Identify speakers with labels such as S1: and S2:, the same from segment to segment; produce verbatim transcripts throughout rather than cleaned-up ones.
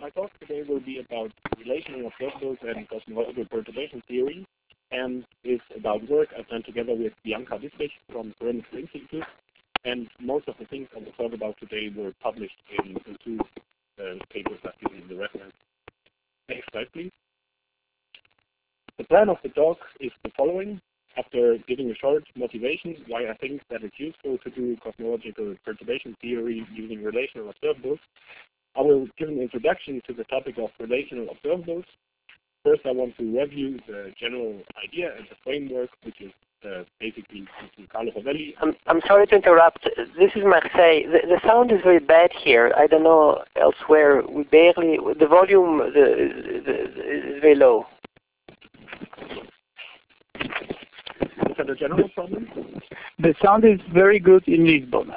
S1: my talk today will be about relational observables and cosmological perturbation theory, and is about work I've done together with Bianca Dittrich from Perimeter Institute. And most of the things I will talk about today were published in the two uh, papers I've given in the reference. Next slide, please. The plan of the talk is the following. After giving a short motivation why I think that it's useful to do cosmological perturbation theory using relational observables, I will give an introduction to the topic of relational observables. First, I want to review the general idea and the framework, which is uh, basically Carlo Rovelli.
S2: I'm, I'm sorry to interrupt. This is Marseille. The, the sound is very bad here. I don't know elsewhere. We barely, the volume the, the, the, is very low.
S1: Is that a general problem?
S3: The sound is very good in Lisbon.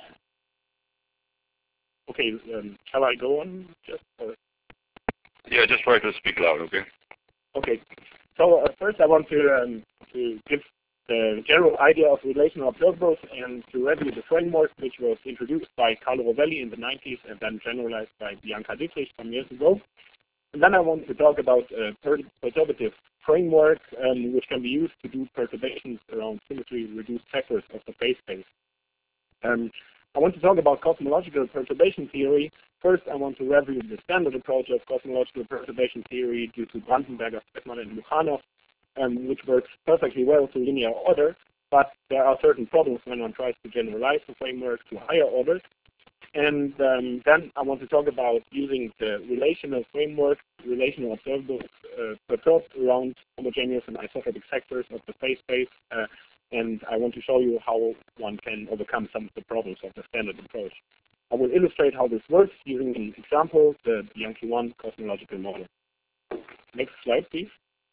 S1: Okay, um, shall I go on? Just, uh,
S4: yeah, just try to speak loud, okay?
S1: Okay. So uh, first I want to, um, to give the general idea of relational observables and to review the framework which was introduced by Carlo Rovelli in the nineties and then generalized by Bianca Dittrich some years ago. And then I want to talk about a per perturbative framework um, which can be used to do perturbations around symmetry-reduced factors of the phase space. Um, I want to talk about cosmological perturbation theory. First, I want to review the standard approach of cosmological perturbation theory due to Brandenberger, Speckmann, and Mukhanov, um, which works perfectly well to linear order, but there are certain problems when one tries to generalize the framework to higher orders. And um, then I want to talk about using the relational framework, relational observables uh, perturbed around homogeneous and isotropic sectors of the phase space. Uh, and I want to show you how one can overcome some of the problems of the standard approach. I will illustrate how this works using an example, the Bianchi one cosmological model. Next slide, please.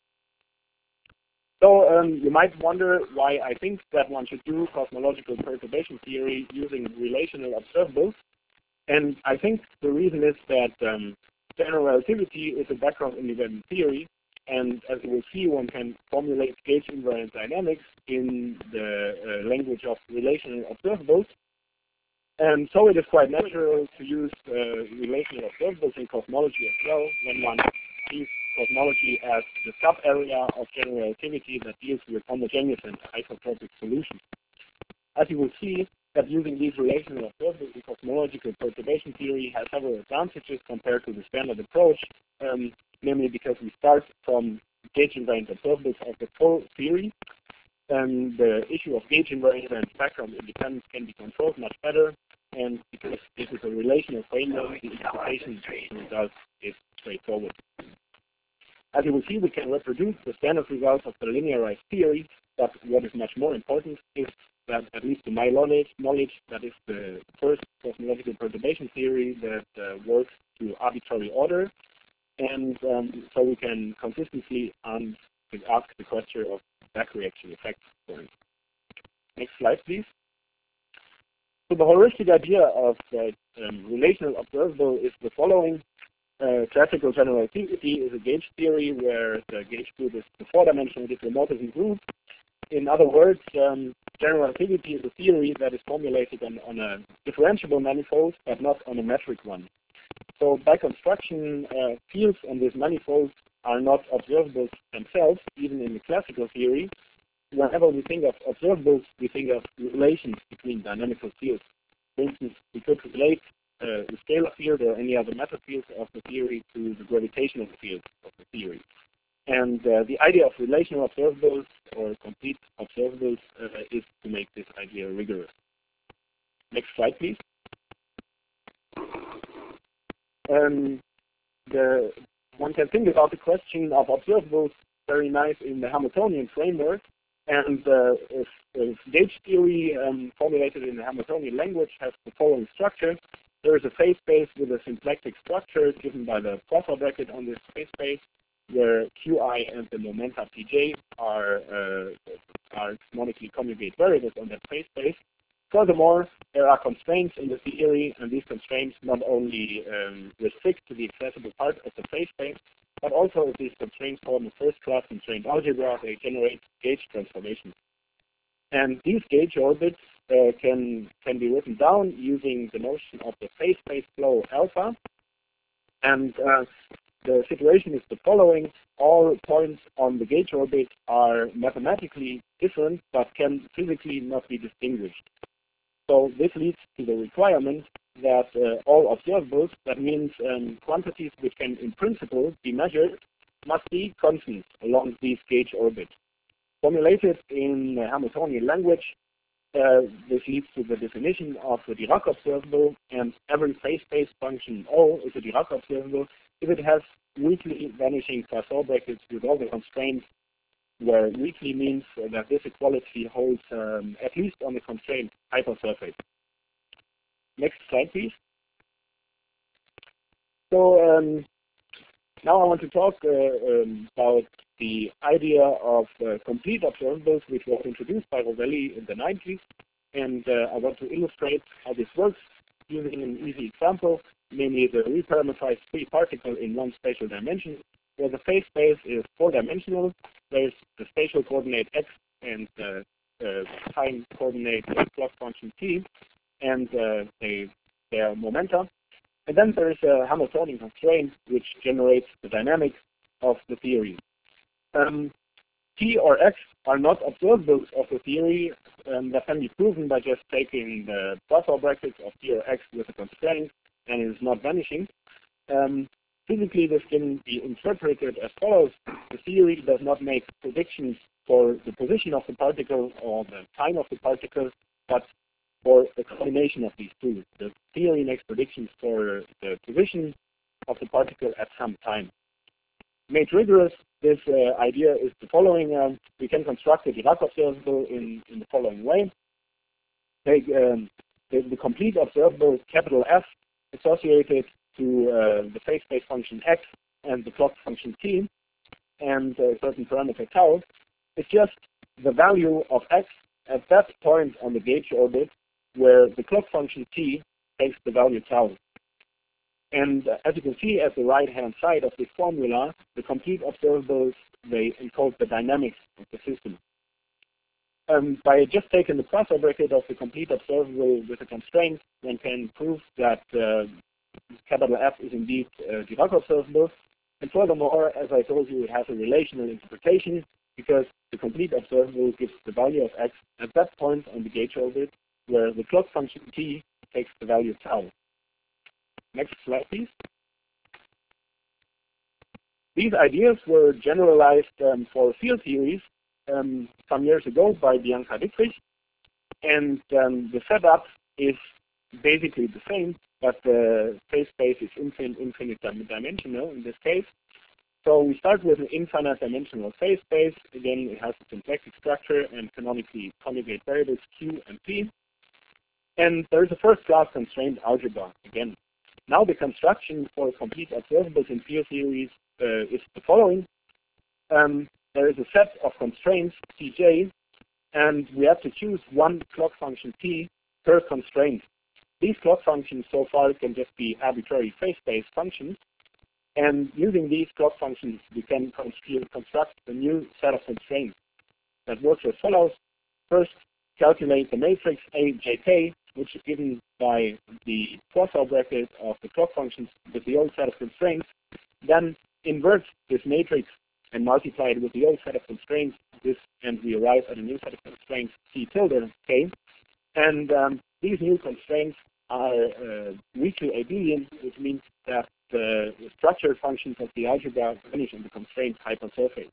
S1: So um, you might wonder why I think that one should do cosmological perturbation theory using relational observables. And I think the reason is that um, general relativity is a background independent theory. And as you will see, one can formulate gauge invariant dynamics in the uh, language of relational observables. And so it is quite natural to use uh, relational observables in cosmology as well when one sees cosmology as the sub-area of general relativity that deals with homogeneous and isotropic solutions. As you will see, that using these relational observables in cosmological perturbation theory has several advantages compared to the standard approach, um, namely because we start from gauge invariant observables of the full theory. And the issue of gauge invariance and background independence can be controlled much better. And because this is a relational framework, the interpretation result is straightforward. As you will see, we can reproduce the standard results of the linearized theory, but what is much more important is that, at least to my knowledge, knowledge that is the first cosmological perturbation theory that uh, works to arbitrary order. And um, so we can consistently um, ask the question of back reaction effects. Next slide, please. So the heuristic idea of uh, um, relational observable is the following. Uh, classical general relativity is a gauge theory where the gauge group is the four-dimensional diffeomorphism group. In other words, um, general relativity is a theory that is formulated on, on a differentiable manifold, but not on a metric one. So by construction, uh, fields on this manifold are not observables themselves, even in the classical theory. Whenever we think of observables, we think of relations between dynamical fields. For instance, we could relate uh, the scalar field or any other matter fields of the theory to the gravitational field of the theory. And uh, the idea of relational observables or complete observables uh, is to make this idea rigorous. Next slide, please. Um, the, one can think about the question of observables very nice in the Hamiltonian framework. And uh, if, if gauge theory um, formulated in the Hamiltonian language has the following structure, there is a phase space with a symplectic structure given by the Poisson bracket on this phase space, where Qi and the momenta Pj are, uh, are monically conjugate variables on that phase space. Furthermore, there are constraints in the theory, and these constraints not only um, restrict to the accessible part of the phase space, but also if these constraints form a first-class constraint algebra, they generate gauge transformations. And these gauge orbits uh, can, can be written down using the notion of the phase space flow alpha. And uh, the situation is the following. All points on the gauge orbit are mathematically different, but can physically not be distinguished. So this leads to the requirement that uh, all observables, that means um, quantities which can in principle be measured, must be constant along these gauge orbits. Formulated in uh, Hamiltonian language, uh, this leads to the definition of the Dirac observable, and every phase-space function O is a Dirac observable if it has weakly vanishing Poisson brackets with all the constraints, where weakly means uh, that this equality holds um, at least on the constraint hypersurface. Next slide, please. So um, now I want to talk uh, um, about the idea of uh, complete observables, which was introduced by Rovelli in the nineties. And uh, I want to illustrate how this works using an easy example, namely the reparameterized free particle in one spatial dimension, where the phase space is four-dimensional. There's the spatial coordinate x and the uh, time coordinate uh, clock function t, and uh, they, their momenta. And then there is a Hamiltonian constraint which generates the dynamics of the theory. Um, T or X are not observables of the theory. Um, that can be proven by just taking the Poisson brackets of T or X with a constraint, and it is not vanishing. Um, physically, this can be interpreted as follows. The theory does not make predictions for the position of the particle or the time of the particle, but for a combination of these two. The theory makes predictions for the position of the particle at some time. Made rigorous, this uh, idea is the following. Um, we can construct a Dirac observable in, in the following way. Take um, the, the complete observable capital F associated to uh, the phase space function x and the clock function t and a certain parameter tau. It's just the value of x at that point on the gauge orbit where the clock function t takes the value tau. And uh, as you can see at the right-hand side of this formula, the complete observables, they encode the dynamics of the system. Um, by just taking the Poisson bracket of the complete observable with a constraint, one can prove that uh, capital F is indeed uh, Dirac observable. And furthermore, as I told you, it has a relational interpretation because the complete observable gives the value of x at that point on the gauge orbit where the clock function t takes the value tau. Next slide, please. These ideas were generalized um, for field theories um, some years ago by Bianca Dittrich, and um, the setup is basically the same, but the phase space is infinite, infinite dimensional in this case. So we start with an infinite dimensional phase space. Again, it has a symplectic structure and canonically conjugate variables q and p. And there is a first-class constraint algebra again. Now the construction for complete observables in field theories uh, is the following. Um, there is a set of constraints, Tj, and we have to choose one clock function t per constraint. These clock functions so far can just be arbitrary phase space functions. And using these clock functions, we can construct a new set of constraints that works as follows. First, calculate the matrix A J K, which is given by the Poisson bracket of the clock functions with the old set of constraints. Then invert this matrix and multiply it with the old set of constraints, this, and we arrive at a new set of constraints, C tilde K. And um, these new constraints are uh, weakly abelian, which means that the structured functions of the algebra vanish in the constraint hypersurface.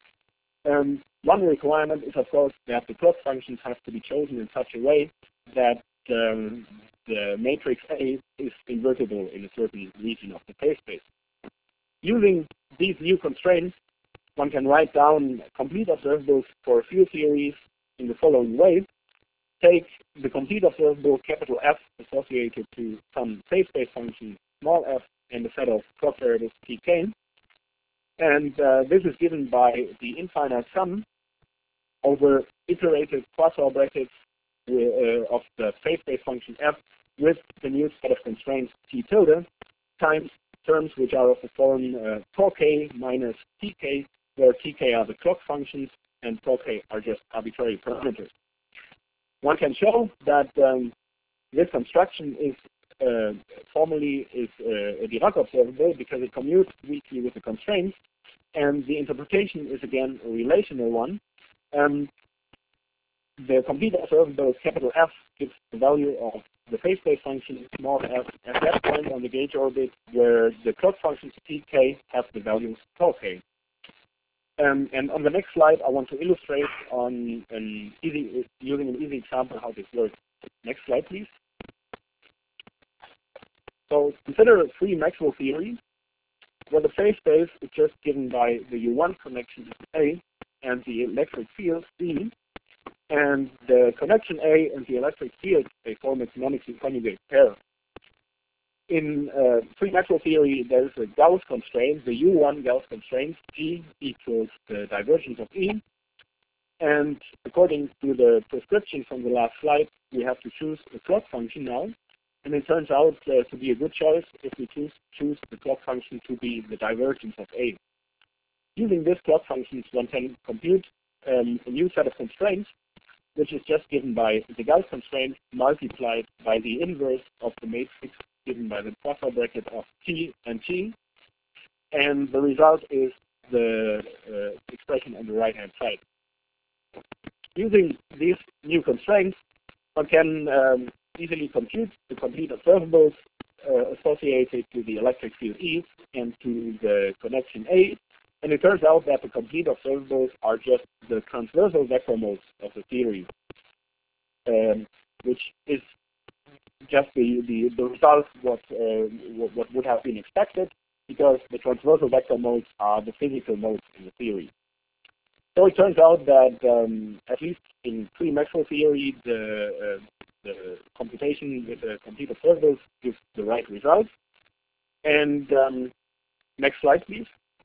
S1: Um, one requirement is, of course, that the clock functions have to be chosen in such a way that um, the matrix A is invertible in a certain region of the phase space. Using these new constraints, one can write down complete observables for field theories in the following way. Take the complete observable capital F associated to some phase space function small f and a set of clock variables tk. And uh, this is given by the infinite sum over iterated Poisson brackets with, uh, of the phase space function f with the new set of constraints t tilde times terms which are of the form uh, tau k minus tk, where tk are the clock functions and tau k are just arbitrary parameters. One can show that um, this construction is uh, formally is uh, a Dirac observable because it commutes weakly with the constraints, and the interpretation is again a relational one. Um, the complete observable capital F gives the value of the phase space function small f at that point on the gauge orbit where the clock functions tk have the values tau k. Um, and on the next slide, I want to illustrate on an easy, using an easy example how this works. Next slide, please. So consider a free Maxwell theory where the phase space is just given by the U one connection A and the electric field B, and the connection A and the electric field, they form a canonically conjugate pair. In uh, free Maxwell theory, there is a Gauss constraint, the U one Gauss constraint, G equals the divergence of E. And according to the prescription from the last slide, we have to choose the clock function now. And it turns out uh, to be a good choice if we choose, choose the clock function to be the divergence of A. Using this clock function, one can compute um, a new set of constraints, which is just given by the Gauss constraint multiplied by the inverse of the matrix given by the Poisson bracket of T and T. And the result is the uh, expression on the right-hand side. Using these new constraints, one can um, easily compute the complete observables uh, associated to the electric field E and to the connection A. And it turns out that the complete observables are just the transversal vector modes of the theory, um, which is just the, the, the result what, uh, what would have been expected, because the transversal vector modes are the physical modes in the theory. So it turns out that um, at least in pre-Maxwell theory, the, uh, the computation with the complete observables gives the right result. And um, next slide, please.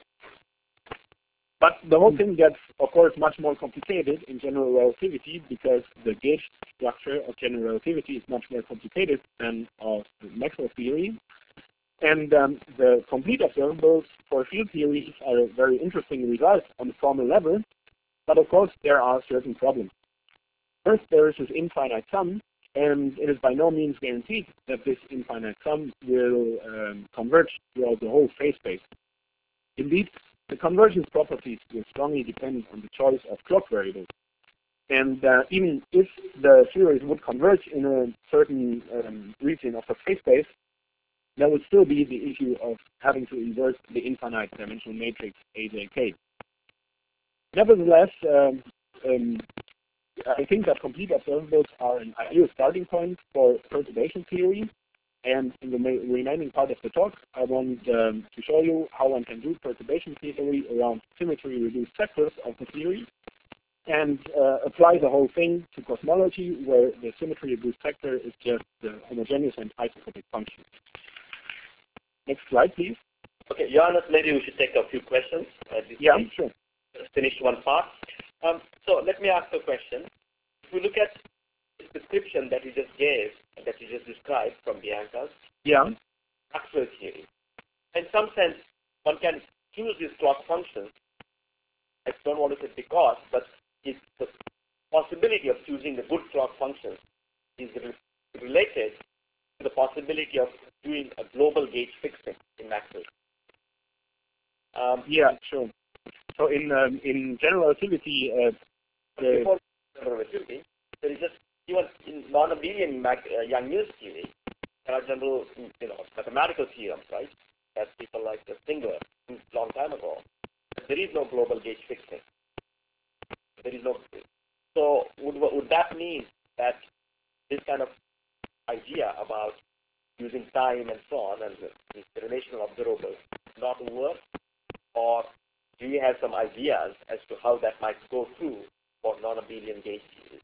S1: But the whole thing gets, of course, much more complicated in general relativity because the gauge structure of general relativity is much more complicated than of the Maxwell theory. And um, the complete observables for field theories are a very interesting result on the formal level. But of course, there are certain problems. First, there is this infinite sum, and it is by no means guaranteed that this infinite sum will um, converge throughout the whole phase space. Indeed, the convergence properties will strongly depend on the choice of clock variables. And uh, even if the series would converge in a certain um, region of the phase space, there would still be the issue of having to invert the infinite dimensional matrix A J K. Nevertheless, um, um, I think that complete observables are an ideal starting point for perturbation theory. And in the remaining part of the talk, I want um, to show you how one can do perturbation theory around symmetry-reduced sectors of the theory, and uh, apply the whole thing to cosmology, where the symmetry-reduced sector is just the homogeneous and isotropic function. Next slide, please.
S5: Okay, Johannes, maybe we should take a few questions. At this
S1: yeah,
S5: stage.
S1: sure.
S5: Just finished one part. Um, so let me ask a question. If we look at the description that you just gave, that you just described from Bianca's,
S1: yeah,
S5: Maxwell theory, in some sense, one can choose these clock functions. I don't want to say because, but it's the possibility of choosing the good clock functions is re related to the possibility of doing a global gauge fixing in Maxwell. Um,
S1: yeah, sure. So in um, in general relativity, uh, the
S5: before general relativity, there is just even in non-abelian uh, Yang-Mills theory, there are general, you know, mathematical theorems, right? That people like Stingler a long time ago. There is no global gauge fixing. There is no. So would would that mean that this kind of idea about using time and so on and the, the relational observables not work, or do you have some ideas as to how that might go through for non-abelian gauge theory?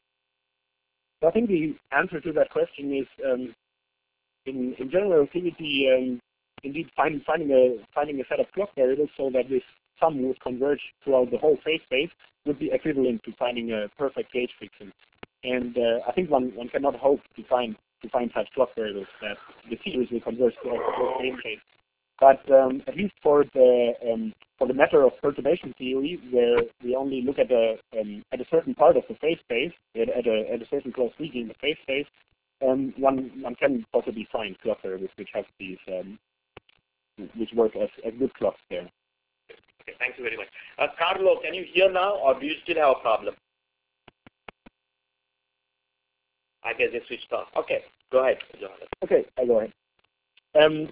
S1: I think the answer to that question is um, in, in general relativity, um, indeed find, finding a finding a set of clock variables so that this sum would converge throughout the whole phase space would be equivalent to finding a perfect gauge fixing. And uh, I think one, one cannot hope to find to find such clock variables that the series will converge throughout the whole phase space. But um, at least for the um, for the matter of perturbation theory, where we only look at a um, at a certain part of the phase space, at, at a at a certain closed region in the phase space, um, one one can possibly find clock variables which have these um, which work as, as good clocks there.
S5: Okay, thank you very much. Uh, Carlo, can you hear now, or do you still have a problem? I guess they switched off. Okay, go ahead, Johannes.
S1: Okay, I go ahead. Um,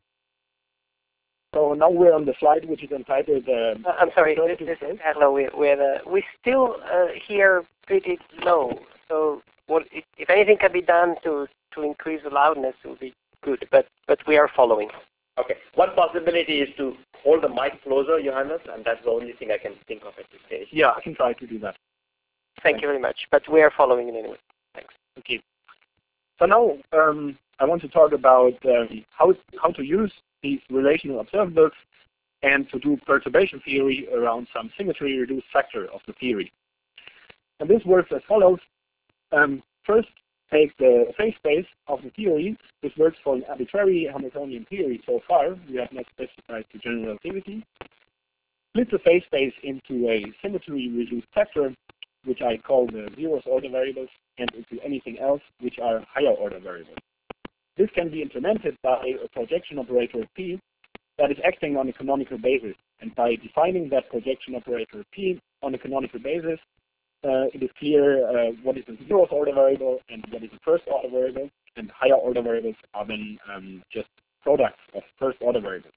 S1: so now we're on the slide which is entitled. Um,
S2: Uh, I'm sorry, this, this is Carlo. We, we're, uh, we still uh, hear pretty low. So what, if, if anything can be done to, to increase the loudness, it would be good. But, but we are following.
S5: Okay. One possibility is to hold the mic closer, Johannes, and that's the only thing I can think of at this stage.
S1: Yeah, I can try to do that.
S2: Thank
S1: Thanks.
S2: you very much. But we are following it anyway. Thanks.
S1: Okay. So now um, I want to talk about um, how how to use these relational observables and to do perturbation theory around some symmetry reduced factor of the theory. And this works as follows. Um, first, take the phase space of the theory. This works for an arbitrary Hamiltonian theory so far. We have not specified the general relativity. Split the phase space into a symmetry reduced factor, which I call the zeroth order variables, and into anything else which are higher order variables. This can be implemented by a projection operator P that is acting on a canonical basis. And by defining that projection operator P on a canonical basis, Uh, it is clear uh, what is a zeroth order variable and what is a first order variable, and higher order variables are then um, just products of first order variables.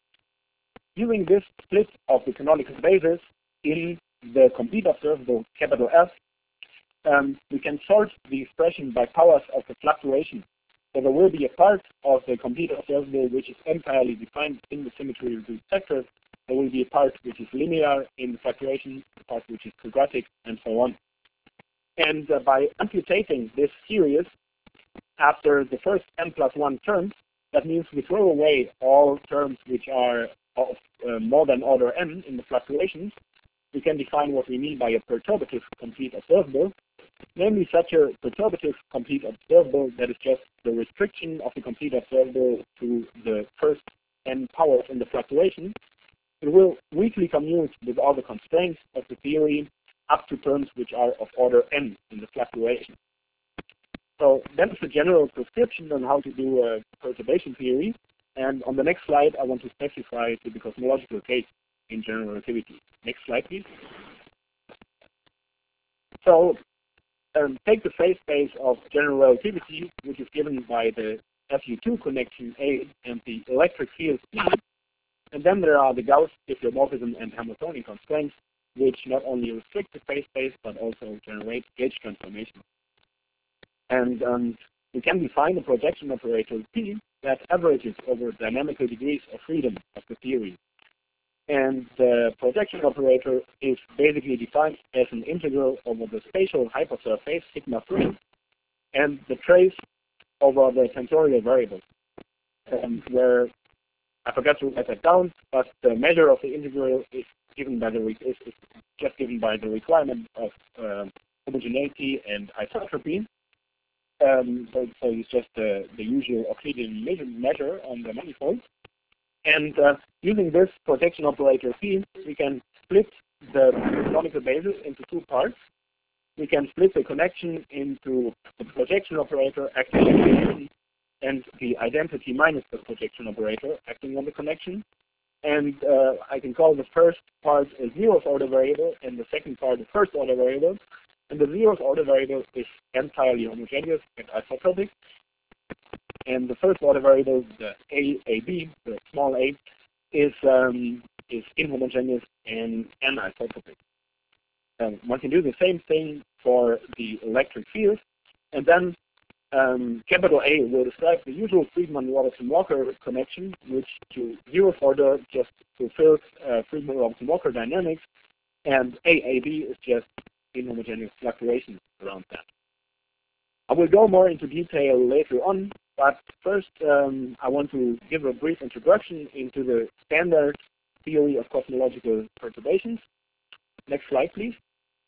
S1: Using this split of the canonical basis in the complete observable capital F, um, we can sort the expression by powers of the fluctuation. So there will be a part of the complete observable which is entirely defined in the symmetry reduced factor. There will be a part which is linear in the fluctuation, a part which is quadratic, and so on. And uh, by amputating this series after the first n plus one terms, that means we throw away all terms which are of uh, more than order n in the fluctuations. We can define what we mean by a perturbative complete observable, namely such a perturbative complete observable that is just the restriction of the complete observable to the first n powers in the fluctuation. It will weakly commute with all the constraints of the theory up to terms which are of order n in the fluctuation. So that is a general prescription on how to do a perturbation theory. And on the next slide, I want to specify to the cosmological case in general relativity. Next slide, please. So um, take the phase space of general relativity, which is given by the F U two connection A and the electric field E. And then there are the Gauss diffeomorphism and Hamiltonian constraints, which not only restrict the phase space, but also generate gauge transformations. And um, we can define a projection operator P that averages over dynamical degrees of freedom of the theory. And the projection operator is basically defined as an integral over the spatial hypersurface, sigma three, and the trace over the tensorial variable, um, where I forgot to write that down, but the measure of the integral is given by the is, is just given by the requirement of uh, homogeneity and isotropy. Um, so, so it's just the, the usual Euclidean measure on the manifold. And uh, using this projection operator P, we can split the canonical basis into two parts. We can split the connection into the projection operator acting on the connection and the identity minus the projection operator acting on the connection. And uh, I can call the first part a zeroth order variable and the second part a first order variable. And the zeroth order variable is entirely homogeneous and isotropic. And the first order variable, the A A B, the small a, is um, is inhomogeneous and anisotropic. And one can do the same thing for the electric field, and then um, capital A will describe the usual Friedmann-Robertson-Walker connection, which to zeroth order just fulfills uh, Friedmann-Robertson-Walker dynamics, and A A B is just inhomogeneous fluctuations around that. I will go more into detail later on, but first um, I want to give a brief introduction into the standard theory of cosmological perturbations. Next slide, please.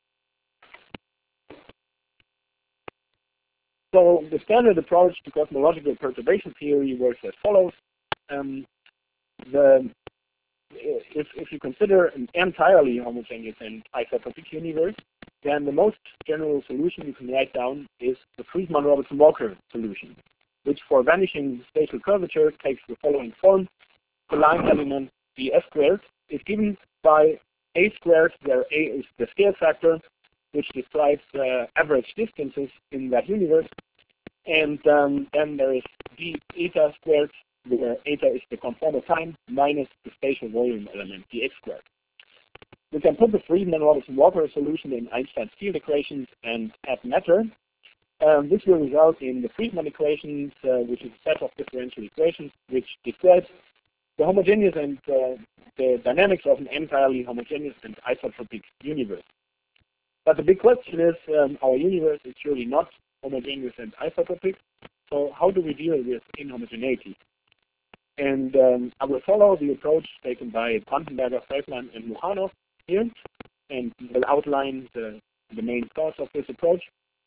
S1: So the standard approach to cosmological perturbation theory works as follows. Um, the, if, if you consider an entirely homogeneous and isotropic universe, then the most general solution you can write down is the Friedmann-Robertson-Walker solution, which for vanishing spatial curvature takes the following form. The line element dS squared is given by A squared, where A is the scale factor, which describes the average distances in that universe. And um, then there is d eta squared, where eta is the conformal time, minus the spatial volume element, dx squared. We can put the Friedmann-Robertson-Walker solution in Einstein's field equations and add matter. Um, this will result in the Friedmann equations, uh, which is a set of differential equations, which describes the homogeneous and uh, the dynamics of an entirely homogeneous and isotropic universe. But the big question is, um, our universe is surely not homogeneous and isotropic, so how do we deal with inhomogeneity? And um, I will follow the approach taken by Brandenberger, Feldman, and Mukhanov here, and will outline the, the main thoughts of this approach.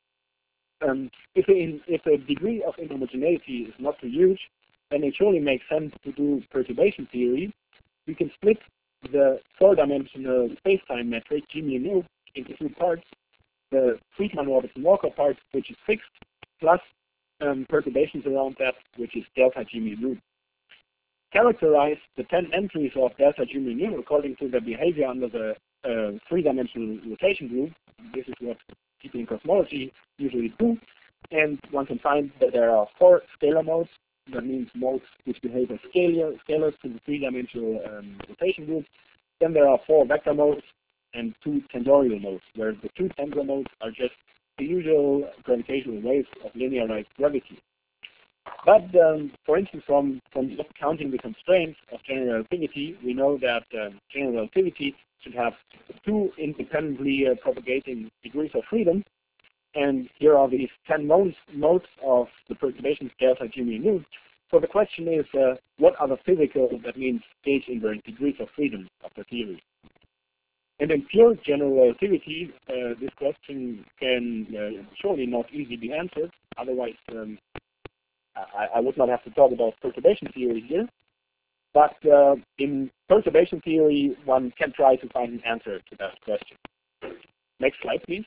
S1: Um, if, in, if the degree of inhomogeneity is not too huge, then it surely makes sense to do perturbation theory. We can split the four-dimensional space-time metric, G mu nu, into two parts. The Friedmann-Robertson-Walker part, which is fixed, plus um, perturbations around that, which is delta G mu nu. Characterize the ten entries of delta G mu nu according to the behavior under the uh, three-dimensional rotation group. This is what people in cosmology usually do. And one can find that there are four scalar modes. That means modes which behave as scalar, scalars to the three-dimensional um, rotation group. Then there are four vector modes and two tensorial modes, where the two tensor modes are just the usual gravitational waves of linearized gravity. But, um, for instance, from, from just counting the constraints of general relativity, we know that uh, general relativity should have two independently uh, propagating degrees of freedom. And here are these ten modes, modes of the perturbation delta G mu nu. So the question is, uh, what are the physical, that means gauge invariant degrees of freedom of the theory? And in pure general relativity, uh, this question can uh, surely not easily be answered. Otherwise, um, I, I would not have to talk about perturbation theory here. But uh, in perturbation theory, one can try to find an answer to that question. Next slide, please.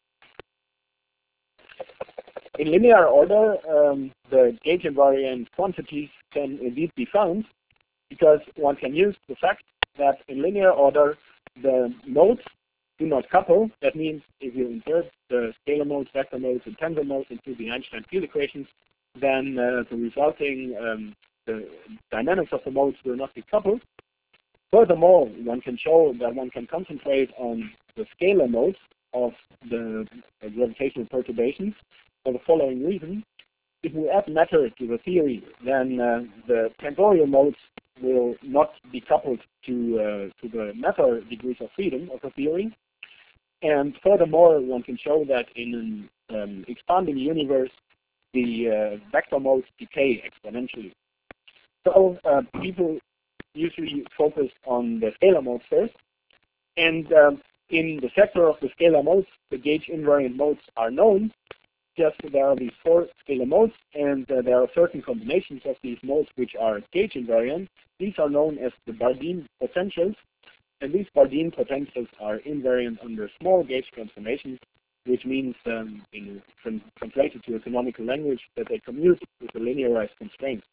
S1: In linear order, um, the gauge invariant quantities can indeed be found, because one can use the fact that in linear order, the modes do not couple. That means if you insert the scalar modes, vector modes, and tensor modes into the Einstein field equations, then uh, the resulting um, the dynamics of the modes will not be coupled. Furthermore, one can show that one can concentrate on the scalar modes of the uh, gravitational perturbations for the following reason. If we add matter to the theory, then uh, the tensorial modes will not be coupled to uh, to the matter degrees of freedom of the theory. And furthermore, one can show that in an um, expanding universe, the uh, vector modes decay exponentially. So uh, people usually focus on the scalar modes first. And um, in the sector of the scalar modes, the gauge invariant modes are known. Just there are these four scalar modes, and uh, there are certain combinations of these modes which are gauge invariant. These are known as the Bardeen potentials, and these Bardeen potentials are invariant under small gauge transformations, which means, um, in trans translated to a canonical language, that they commute with the linearized constraints.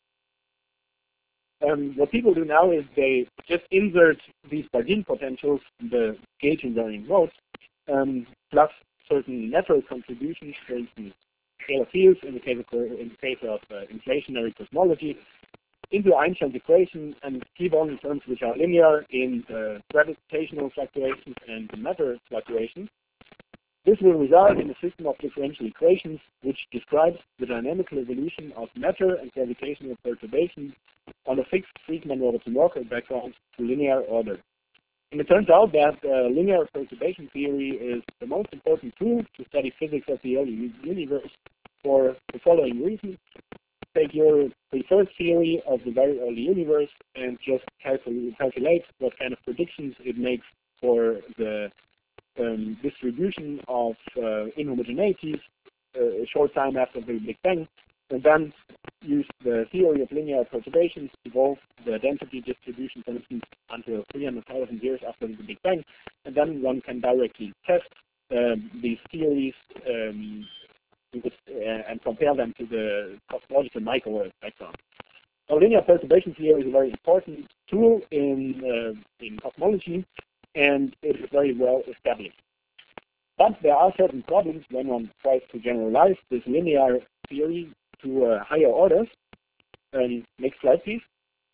S1: Um, what people do now is they just insert these Bardeen potentials in the gauge invariant modes, um, plus certain natural contributions, for instance, scalar fields in the case of, in the case of uh, inflationary cosmology, into Einstein's equation, and keep on in terms which are linear in the gravitational fluctuations and the matter fluctuations. This will result in a system of differential equations which describes the dynamical evolution of matter and gravitational perturbations on a fixed Friedmann-Robertson-Walker background to linear order. And it turns out that uh, linear perturbation theory is the most important tool to study physics of the early universe for the following reasons. Take your preferred theory of the very early universe and just calculate, calculate what kind of predictions it makes for the um, distribution of uh, inhomogeneities uh, a short time after the Big Bang, and then use the theory of linear perturbations to evolve the density distribution, for instance, until three hundred thousand years after the Big Bang, and then one can directly test um, these theories um, with, uh, and compare them to the cosmological microwave background. So linear perturbation theory is a very important tool in uh, in cosmology, and it is very well established. But there are certain problems when one tries to generalize this linear theory to uh, higher orders. Um, next slide, please.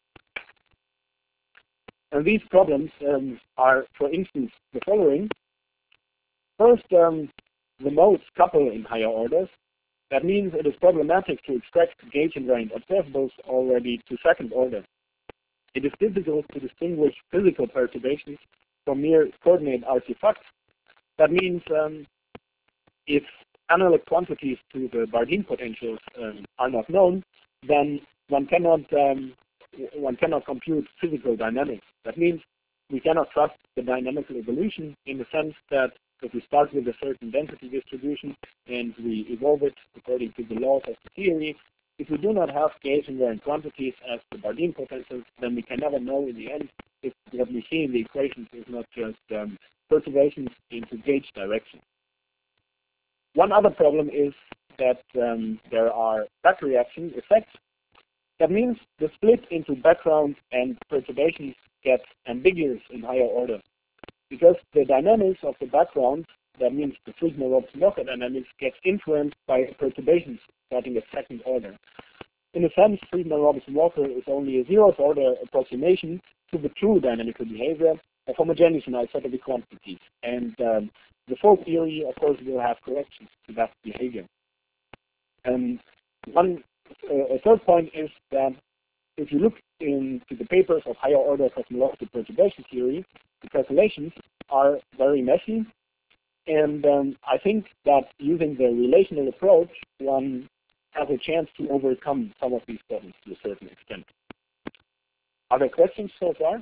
S1: And these problems um, are, for instance, the following. First, um, the modes couple in higher orders. That means it is problematic to extract gauge-invariant observables already to second order. It is difficult to distinguish physical perturbations from mere coordinate artifacts. That means um, if analog quantities to the Bardeen potentials um, are not known, then one cannot um, one cannot compute physical dynamics. That means we cannot trust the dynamical evolution in the sense that if we start with a certain density distribution and we evolve it according to the laws of the theory, if we do not have gauge-invariant quantities as the Bardeen potentials, then we can never know in the end if what we see in the equations is not just um, perturbations into gauge direction. One other problem is that um, there are back reaction effects. That means the split into background and perturbations gets ambiguous in higher order. Because the dynamics of the background, that means the Friedmann-Robson-Walker dynamics, gets influenced by perturbations starting at second order. In a sense, Friedmann-Robson-Walker is only a zeroth order approximation to the true dynamical behavior of homogeneous and isotopic quantities. And um, the full theory, of course, will have corrections to that behavior. And one, uh, a third point is that if you look into the papers of higher order cosmological perturbation theory, the calculations are very messy. And um, I think that using the relational approach, one has a chance to overcome some of these problems to a certain extent. Are there questions so far?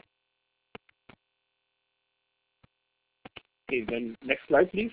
S1: Okay, then next slide, please.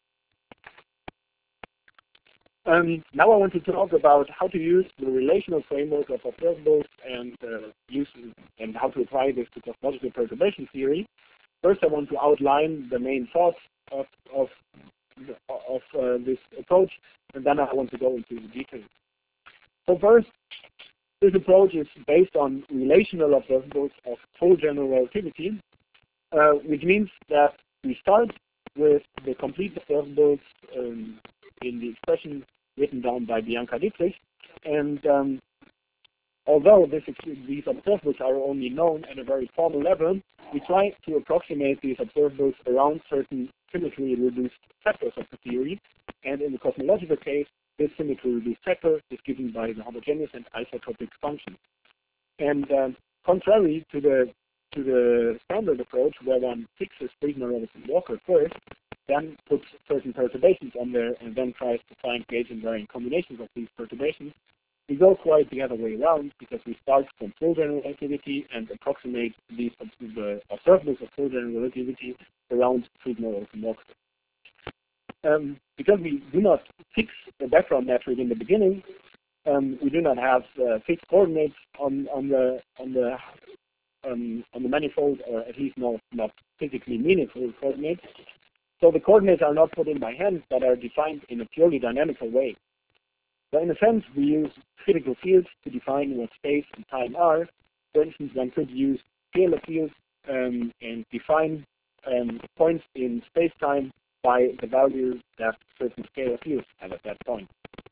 S1: Um, now I want to talk about how to use the relational framework of observables and uh, use and how to apply this to cosmological perturbation theory. First, I want to outline the main thoughts of of, of uh, this approach, and then I want to go into the details. So first, this approach is based on relational observables of full general relativity, uh, which means that we start with the complete observables um, in the expression written down by Bianca Dietrich, and um, although this, these observables are only known at a very formal level, we try to approximate these observables around certain symmetry reduced factors of the theory, and in the cosmological case, this symmetry reduced factor is given by the homogeneous and isotopic function. And um, contrary to the to the standard approach, where one fixes Friedmann-Robson-Walker first, then puts certain perturbations on there, and then tries to find gauge-invariant combinations of these perturbations, we go quite the other way around, because we start from full general relativity and approximate these the observables of full general relativity around Friedmann-Robson-Walker. Um, because we do not fix the background metric in the beginning, um, we do not have uh, fixed coordinates on on the on the um, on the manifold, or at least not not physically meaningful coordinates. So the coordinates are not put in by hand, but are defined in a purely dynamical way. So in a sense, we use critical fields to define what space and time are. For instance, one could use scalar fields um, and define um, points in space-time by the values that certain scalar fields have at that point.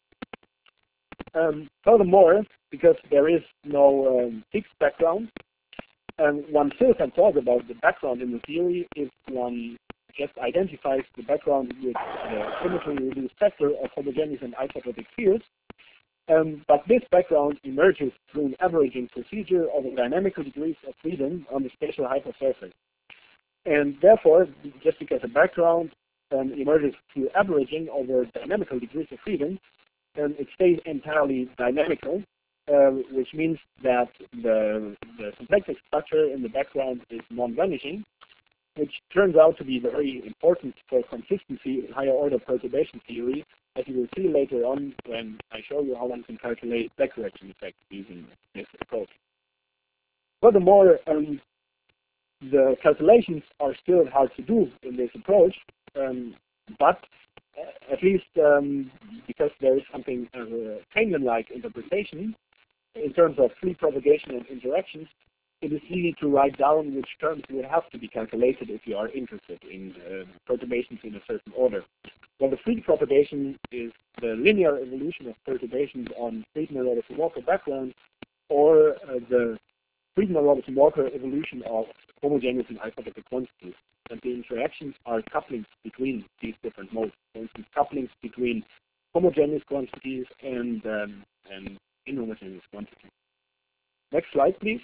S1: Um, furthermore, because there is no um, fixed background, um, one still can talk about the background in the theory if one just identifies the background with the symmetry reduced factor of homogeneous and isotopic fields. Um, but this background emerges through an averaging procedure of the dynamical degrees of freedom on the spatial hypersurface. And therefore, just because a background um, emerges through averaging over dynamical degrees of freedom, um, it stays entirely dynamical, uh, which means that the, the symplectic structure in the background is non-vanishing, which turns out to be very important for consistency in higher order perturbation theory, as you will see later on when I show you how one can calculate back correction effects using this approach. Furthermore, um, the calculations are still hard to do in this approach, um, but at least um, because there is something as a Feynman-like interpretation in terms of free propagation and interactions, it is easy to write down which terms would have to be calculated if you are interested in uh, perturbations in a certain order. Well, the free propagation is the linear evolution of perturbations on Friedmann-Robertson-Walker background, or uh, the Friedmann-Robertson-Walker evolution of homogeneous and isotopic quantities. And the interactions are couplings between these different modes. For instance, couplings between homogeneous quantities and, um, and inhomogeneous quantities. Next slide, please.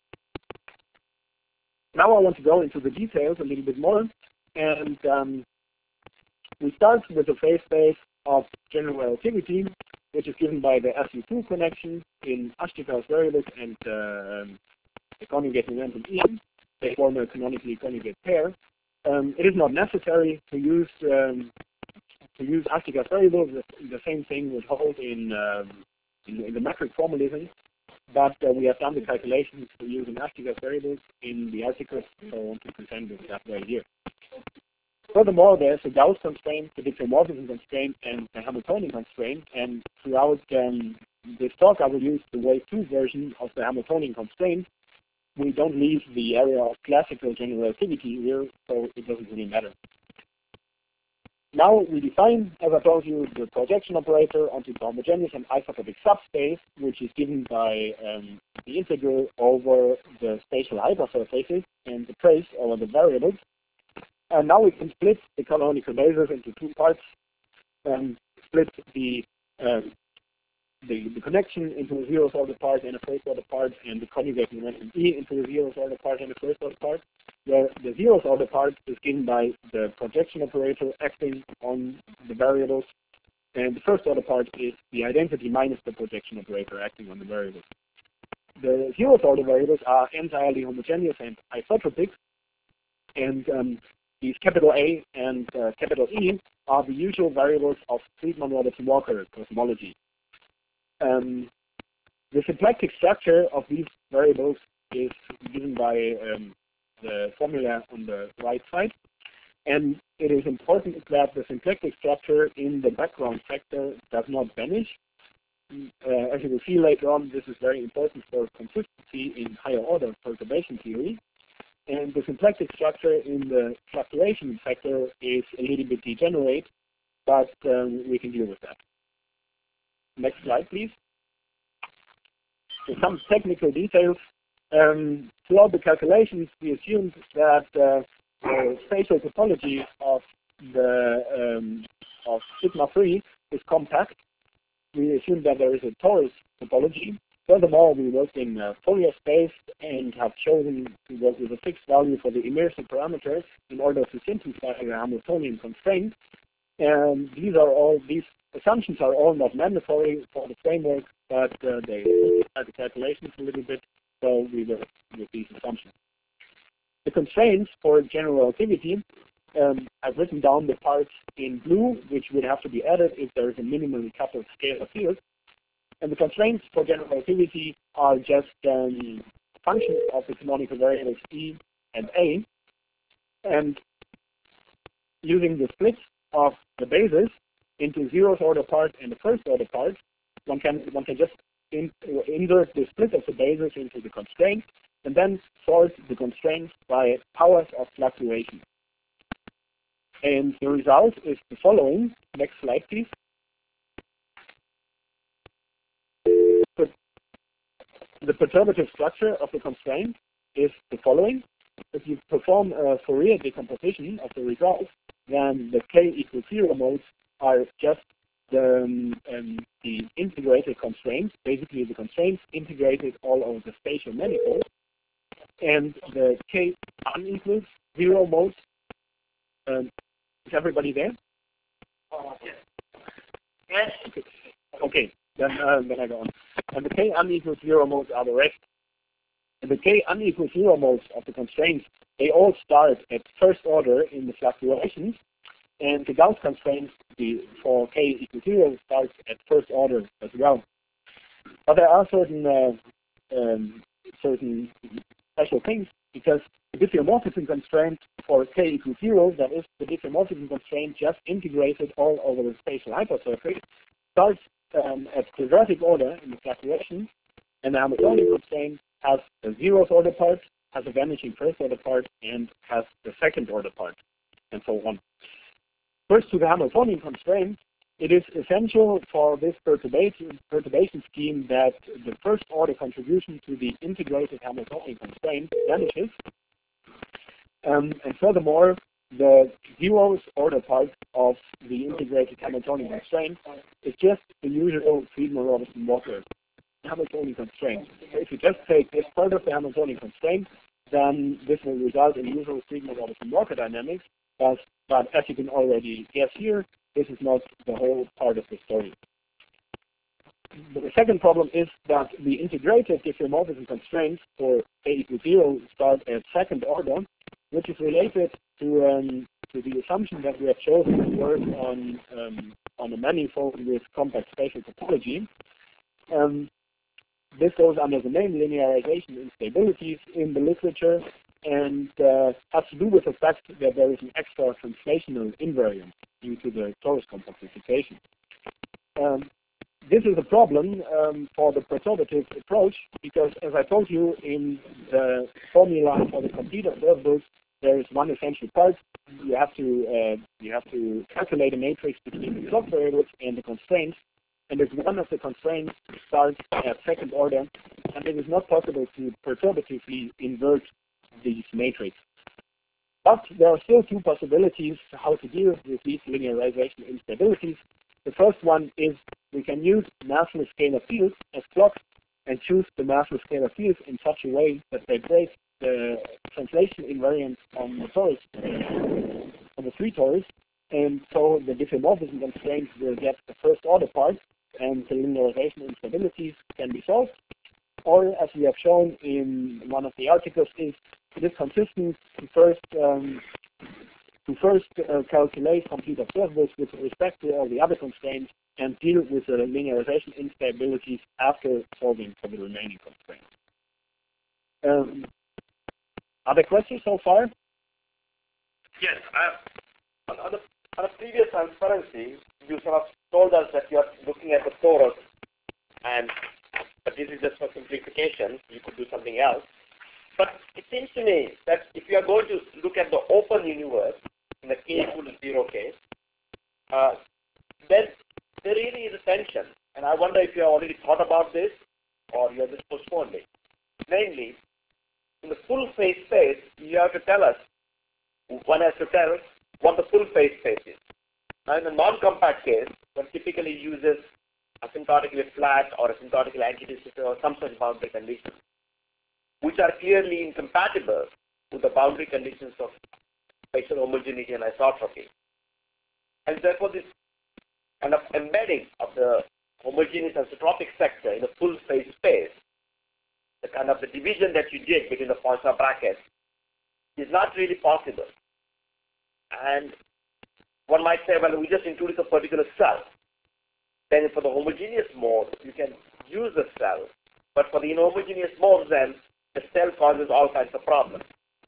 S1: Now I want to go into the details a little bit more. And um, we start with the phase space of general relativity, which is given by the S U two connection in Ashtikar variables and uh, the conjugate momentum E. They form a canonically conjugate pair. Um, it is not necessary to use um, to use Ashtikar variables. The, the same thing would hold in, um, in, in the metric formalism, but uh, we have done the calculations for using Ashtikar variables in the articles, so I want to present it that way here. Furthermore, there's a Gauss constraint, the diffeomorphism constraint, and the Hamiltonian constraint, and throughout um, this talk I will use the wave two version of the Hamiltonian constraint. We don't leave the area of classical general relativity here, so it doesn't really matter. Now we define, as I told you, the projection operator onto the homogeneous and isotopic subspace, which is given by um, the integral over the spatial hypersurfaces and the trace over the variables. And now we can split the canonical basis into two parts, and split the um, The, the connection into a zeroth order part and a first order part, and the conjugate momentum E into a zeroth order part and a first order part, where the zeroth order part is given by the projection operator acting on the variables, and the first order part is the identity minus the projection operator acting on the variables. The zeroth order variables are entirely homogeneous and isotropic, and um, these capital A and uh, capital E are the usual variables of Friedmann-Robertson-Walker cosmology. Um, the symplectic structure of these variables is given by um, the formula on the right side, and it is important that the symplectic structure in the background factor does not vanish. Uh, as you will see later on, this is very important for consistency in higher order perturbation theory, and the symplectic structure in the fluctuation factor is a little bit degenerate, but um, we can deal with that. Next slide, please. So some technical details. Um, throughout the calculations, we assumed that uh, the spatial topology of the um, of sigma three is compact. We assumed that there is a torus topology. Furthermore, we worked in uh, Fourier space and have chosen to work with a fixed value for the immersive parameters in order to simplify the Hamiltonian constraint. And these are all these assumptions are all not mandatory for the framework, but uh, they simplify the calculations a little bit, so we work with these assumptions. The constraints for general relativity, um, I've written down the parts in blue, which would have to be added if there is a minimally coupled scalar field. And the constraints for general relativity are just um, functions of the canonical variables E and A. And using the split of the basis into zeroth order part and the first order part, one can one can just in, uh, insert the split of the basis into the constraint and then sort the constraints by powers of fluctuation. And the result is the following. Next slide, please. The perturbative structure of the constraint is the following. If you perform a Fourier decomposition of the result, then the k equals zero modes are just the, um, um, the integrated constraints, basically the constraints integrated all over the spatial manifold. And the k unequals zero modes, um, is everybody there?
S2: Uh, yes. Yes.
S1: Okay, okay. Then, uh, then I go on. And the k unequals zero modes are the rest. And the k unequals zero modes of the constraints, they all start at first order in the fluctuations, and the Gauss constraints the, for k equals zero starts at first order as well. But there are certain uh, um, certain special things because the diffeomorphism constraint for k equals zero, that is the diffeomorphism constraint just integrated all over the spatial hypersurface, starts um, at quadratic order in the fluctuation, and the Hamiltonian constraint has a zeroth order part, has a vanishing first order part, and has the second order part, and so on. First, to the Hamiltonian constraint, it is essential for this perturbation, perturbation scheme that the first order contribution to the integrated Hamiltonian constraint vanishes. Um, and furthermore, the zeroth order part of the integrated Hamiltonian constraint is just the usual Friedmann-Robinson-Walker Hamiltonian constraint. So if you just take this part of the Hamiltonian constraint, then this will result in usual Friedmann-Robinson-Walker dynamics. But, but as you can already guess here, this is not the whole part of the story. But the second problem is that the integrated diffeomorphism constraints for k equals zero start at second order, which is related to um, to the assumption that we have chosen to work on um, on a manifold with compact spatial topology. Um, this goes under the name linearization instabilities in the literature, and uh, has to do with the fact that there is an extra translational invariance due to the torus complexification. Um, this is a problem um, for the perturbative approach because, as I told you, in the formula for the complete observables, there is one essential part. You have to uh, you have to calculate a matrix between the clock variables and the constraints. And if one of the constraints starts at second order, and it is not possible to perturbatively invert these matrices. But there are still two possibilities how to deal with these linearization instabilities. The first one is we can use massless scalar fields as clocks and choose the massless scalar fields in such a way that they break the translation invariance on the torus, on the three torus, and so the diffeomorphism constraints will get the first order part, and the linearization instabilities can be solved. Or, as we have shown in one of the articles, is it is consistent to first um, to first uh, calculate complete observables with respect to all the other constraints and deal with the linearization instabilities after solving for the remaining constraints. Um, other questions so far?
S5: Yes. I, on, on, the, on the previous transparency, you sort of told us that you are looking at the torus, and but this is just for simplification. You could do something else. But it seems to me that if you are going to look at the open universe in the k equal to zero case, uh, then there really is a tension. And I wonder if you have already thought about this or you are just postponing. Namely, in the full phase space, you have to tell us, one has to tell what the full phase space is. Now in the non-compact case, one typically uses asymptotically flat or asymptotically antidistant or some such boundary conditions, which are clearly incompatible with the boundary conditions of spatial homogeneity and isotropy. And therefore, this kind of embedding of the homogeneous isotropic sector in the full phase space, the kind of the division that you did between the Poisson brackets, is not really possible. And one might say, well, we just introduce a particular cell. Then for the homogeneous mode, you can use the cell. But for the inhomogeneous modes, then the cell causes all kinds of problems.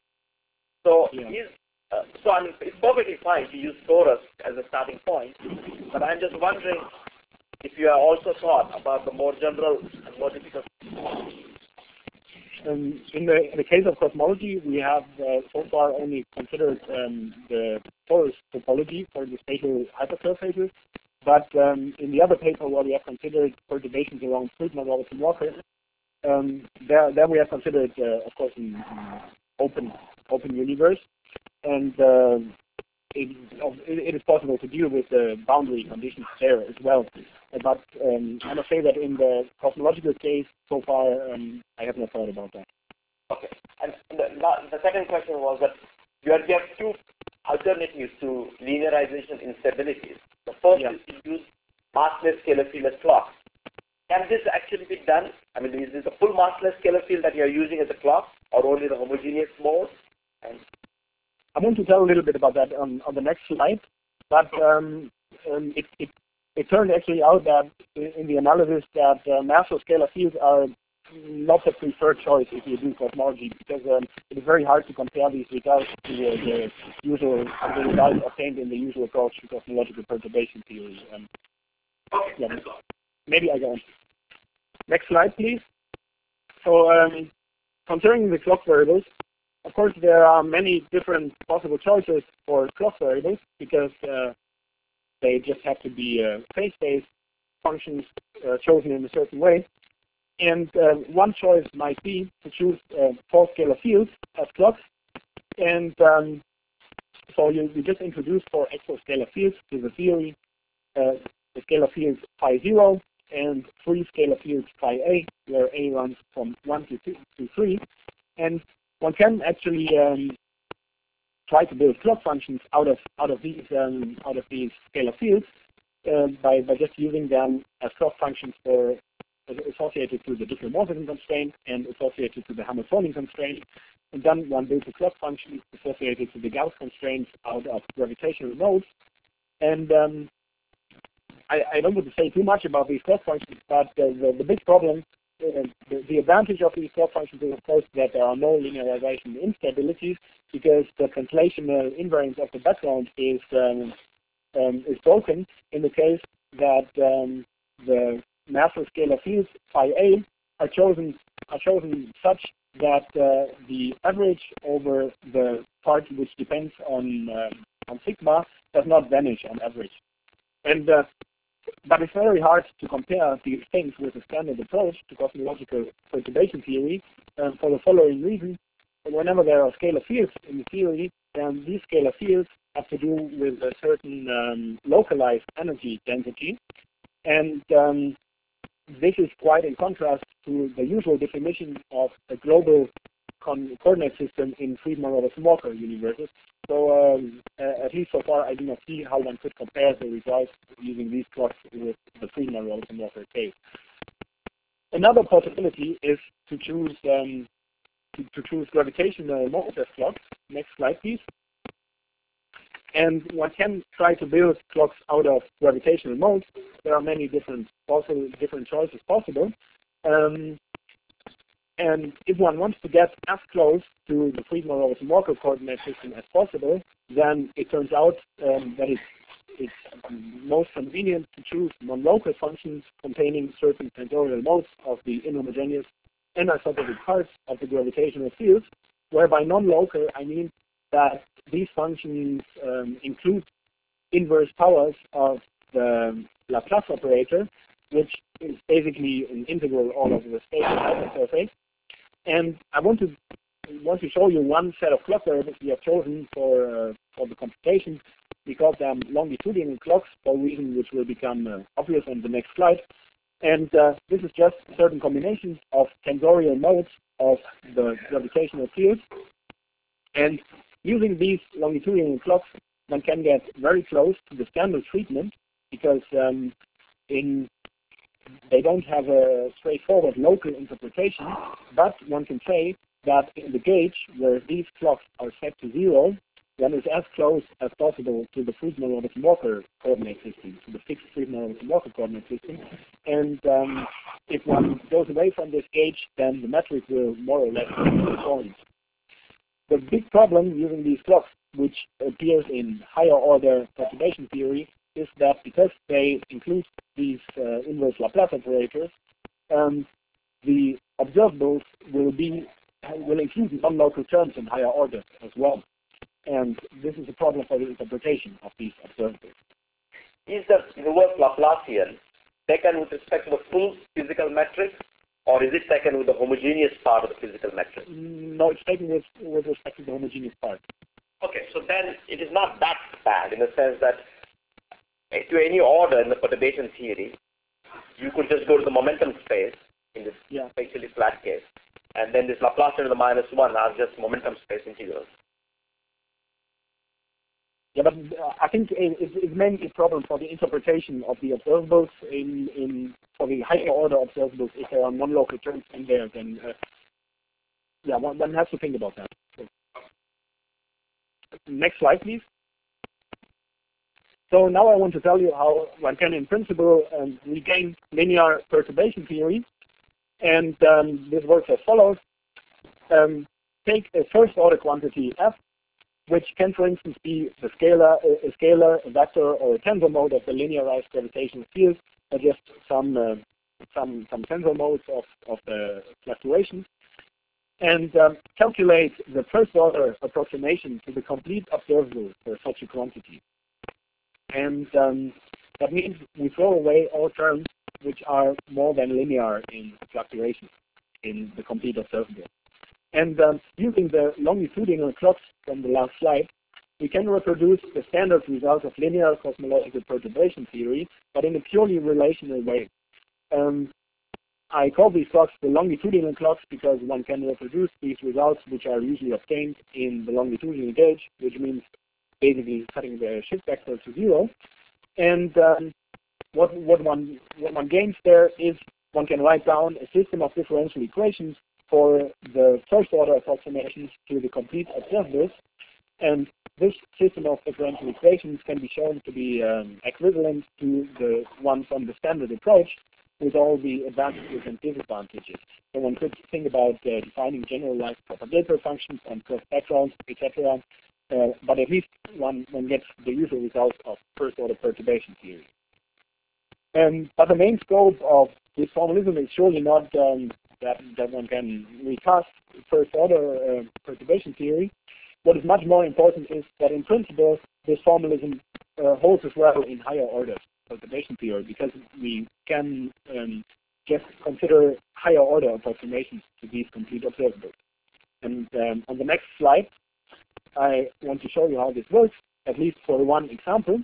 S5: So, yeah. is, uh, so I mean, it's perfectly fine to use torus as a starting point. But I'm just wondering if you have also thought about the more general and more difficult.
S1: Um, in the in the case of cosmology, we have uh, so far only considered um, the torus topology for the spatial hypersurfaces. But um, in the other paper where we have considered perturbations around Friedmann-Robinson-Walker, um, there there we have considered, uh, of course, an open open universe, and uh, it, it is possible to deal with the boundary conditions there as well. But um, I must say that in the cosmological case, so far, um, I have not thought about that.
S5: Okay. And the, the second question was that you have, you have two alternatives to linearization instabilities. The first yeah. is to use massless scalar field as clock. Can this actually be done? I mean, is this a full massless scalar field that you are using as a clock, or only the homogeneous mode? And
S1: I'm going to tell a little bit about that on, on the next slide. But um, um, it, it, it turned actually out that in the analysis that uh, massless scalar fields are not the preferred choice if you do cosmology, because um, it is very hard to compare these results to uh, the usual the results obtained in the usual approach to cosmological perturbation theory. Um,
S5: Okay,
S1: yeah,
S5: that's all.
S1: maybe I go on. Next slide, please. So um, concerning the clock variables, of course there are many different possible choices for clock variables because uh, they just have to be uh, phase-based functions uh, chosen in a certain way. And uh, one choice might be to choose uh, four scalar fields as clocks. And um, so you, you just introduce four exoscalar fields to the theory. Uh, the scalar fields phi zero and three scalar fields phi a, where a runs from one to, two, to three. And one can actually um, try to build clock functions out of out of these um, out of these scalar fields uh, by by just using them as clock functions for associated to the diffeomorphism constraint and associated to the Hamiltonian constraint. And then one builds a clock function associated to the Gauss constraints out of gravitational modes. And um, I, I don't want to say too much about these clock functions, but uh, the, the big problem, uh, the, the advantage of these clock functions is, of course, that there are no linearization instabilities because the translational invariance of the background is um, um, is broken in the case that um, the massive scalar fields phi a are chosen are chosen such that uh, the average over the part which depends on um, on sigma does not vanish on average. And uh, but it's very hard to compare these things with a standard approach to cosmological perturbation theory um, for the following reason. Whenever there are scalar fields in the theory, then these scalar fields have to do with a certain um, localized energy density. And um, this is quite in contrast to the usual definition of a global coordinate system in Friedmann-Robertson-Walker universes. So um, uh, at least so far, I do not see how one could compare the results using these clocks with the Friedmann-Robertson-Walker case. Another possibility is to choose um, to, to choose gravitational modes as clocks. Next slide, please. And one can try to build clocks out of gravitational modes. There are many different possible different choices possible. Um, And if one wants to get as close to the Friedmann-Robertson-Walker coordinate system as possible, then it turns out um, that it's, it's most convenient to choose non-local functions containing certain tensorial modes of the inhomogeneous anisotropic parts of the gravitational fields, where by non-local I mean that these functions um, include inverse powers of the Laplace operator, which is basically an integral all over the spatial hypersurface. And I want to want to show you one set of clock variables we have chosen for uh, for the computation. We call them longitudinal clocks for a reason which will become uh, obvious on the next slide. And uh, this is just certain combinations of tensorial modes of the gravitational fields. And using these longitudinal clocks, one can get very close to the standard treatment because um, in they don't have a straightforward local interpretation, but one can say that in the gauge where these clocks are set to zero, one is as close as possible to the Friedmann-Robertson-Walker coordinate system, to the fixed Friedmann-Robertson-Walker coordinate system. And um, if one goes away from this gauge, then the metric will more or less be uniform. The big problem using these clocks, which appears in higher order perturbation theory, is that because they include these uh, inverse Laplace operators, um, the observables will be will include non-local terms in higher order as well, and this is a problem for the interpretation of these observables.
S5: Is the inverse Laplacian taken with respect to the full physical metric, or is it taken with the homogeneous part of the physical metric?
S1: No, it's taken with with respect to the homogeneous part.
S5: Okay, so then it is not that bad in the sense that to any order in the perturbation theory, you could just go to the momentum space in this
S1: yeah.
S5: spatially flat case, and then this Laplacian to the minus one are just momentum space integrals.
S1: Yeah, but uh, I think it, it, it's mainly a problem for the interpretation of the observables in, in for the higher order observables. If there are non-local terms in there, then uh, yeah, one, one has to think about that. So, next slide, please. So now I want to tell you how one can, in principle, um, regain linear perturbation theory. And um, this works as follows. Um, take a first order quantity f, which can, for instance, be the scalar, a scalar, a vector, or a tensor mode of the linearized gravitational field, or just some uh, some some tensor modes of of the fluctuations, and um, calculate the first order approximation to the complete observable for such a quantity. And um, that means we throw away all terms which are more than linear in fluctuations in the complete observable. And um, using the longitudinal clocks from the last slide, we can reproduce the standard result of linear cosmological perturbation theory, but in a purely relational way. Um, I call these clocks the longitudinal clocks because one can reproduce these results, which are usually obtained in the longitudinal gauge, which means basically setting the shift vector to zero. And um, what, what, one, what one gains there is one can write down a system of differential equations for the first order approximations to the complete observables. And this system of differential equations can be shown to be um, equivalent to the one from the standard approach, with all the advantages and disadvantages. So one could think about uh, defining generalized propagator functions on curved backgrounds, et cetera. Uh, but at least one, one gets the usual result of first order perturbation theory. Um, but the main scope of this formalism is surely not um, that, that one can recast first order uh, perturbation theory. What is much more important is that in principle, this formalism uh, holds as well in higher order perturbation theory, because we can um, just consider higher order approximations to these complete observables. And um, on the next slide, I want to show you how this works, at least for one example.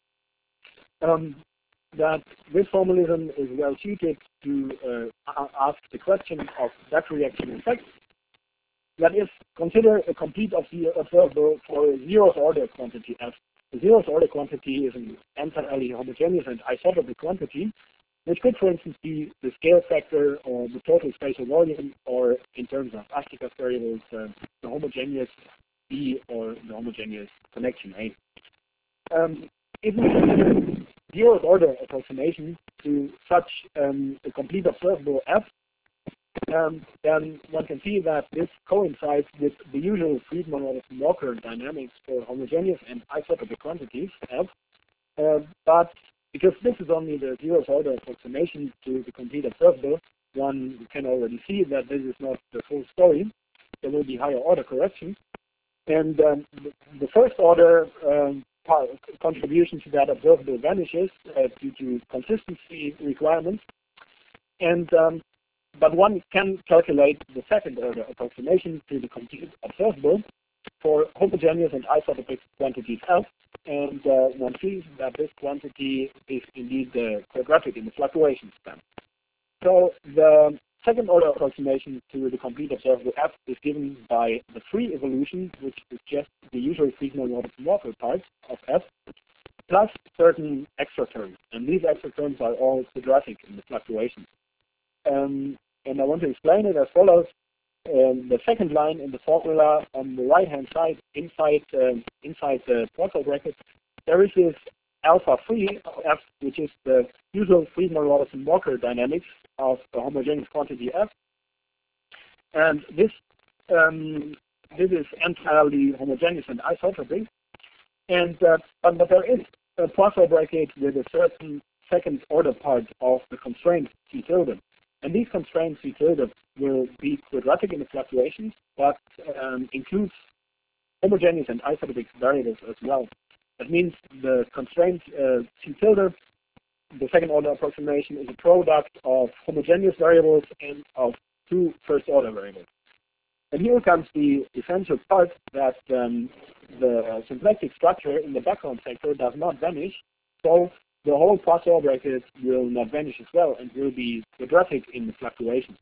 S1: Um, that this formalism is well suited to uh, ask the question of back reaction effects. That is, consider a complete observable for a zeroth order quantity f. The zeroth order quantity is an entirely homogeneous and isotopic quantity, which could, for instance, be the scale factor or the total spatial volume, or in terms of Asticus variables, uh, the homogeneous B or the homogeneous connection A. Um, if we consider zeroth order approximation to such um, a complete observable f, um, then one can see that this coincides with the usual Friedmann-Walker dynamics for homogeneous and isotopic quantities f. Uh, but because this is only the zeroth order approximation to the complete observable, one can already see that this is not the full story. There will be higher order corrections. And um, the, the first order um, part, contribution to that observable vanishes uh, due to consistency requirements. And um, but one can calculate the second order approximation to the complete observable for homogeneous and isotopic quantities f, and uh, one sees that this quantity is indeed uh, quadratic in the fluctuation span. So the second order approximation to the complete observable f is given by the free evolution, which is just the usual Friedmann-Walker part of f, plus certain extra terms. And these extra terms are all quadratic in the fluctuations. Um, and I want to explain it as follows. Um, the second line in the formula on the right-hand side, inside um, inside the Poisson bracket, there is this alpha free of f, which is the usual Friedmann-Walker dynamics of a homogeneous quantity f. And this um, this is entirely homogeneous and isotopic. And uh, but, but there is a Poisson bracket with a certain second order part of the constraint C tilde. And these constraints C tilde will be quadratic in the fluctuations, but um, includes homogeneous and isotopic variables as well. That means the constraint uh, C tilde, the second order approximation, is a product of homogeneous variables and of two first order variables. And here comes the essential part, that um, the symplectic structure in the background sector does not vanish, so the whole Poisson bracket will not vanish as well and will be quadratic in the fluctuations.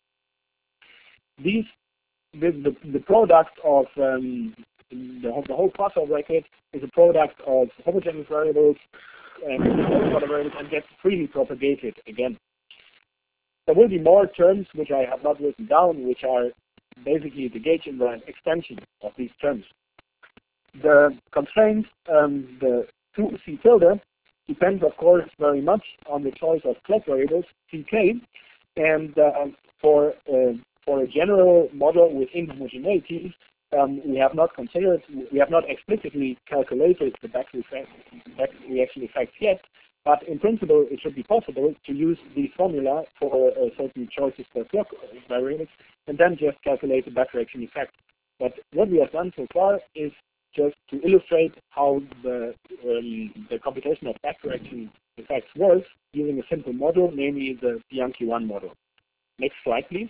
S1: These, the, the, the product of um, the, the whole Poisson bracket is a product of homogeneous variables and order variables and gets freely propagated again. There will be more terms which I have not written down, which are basically the gauge invariant extension of these terms. The constraint, um, the two C tilde, depends, of course, very much on the choice of clock variables, C K, and uh, for uh, for a general model with inhomogeneities, um, we have not considered, we have not explicitly calculated the back, effect, back reaction effects yet, but in principle it should be possible to use these formula for uh, certain choices for clock variables and then just calculate the back reaction effect. But what we have done so far is just to illustrate how the, um, the computation of back reaction effects works using a simple model, namely the Bianchi one model. Next slide, please.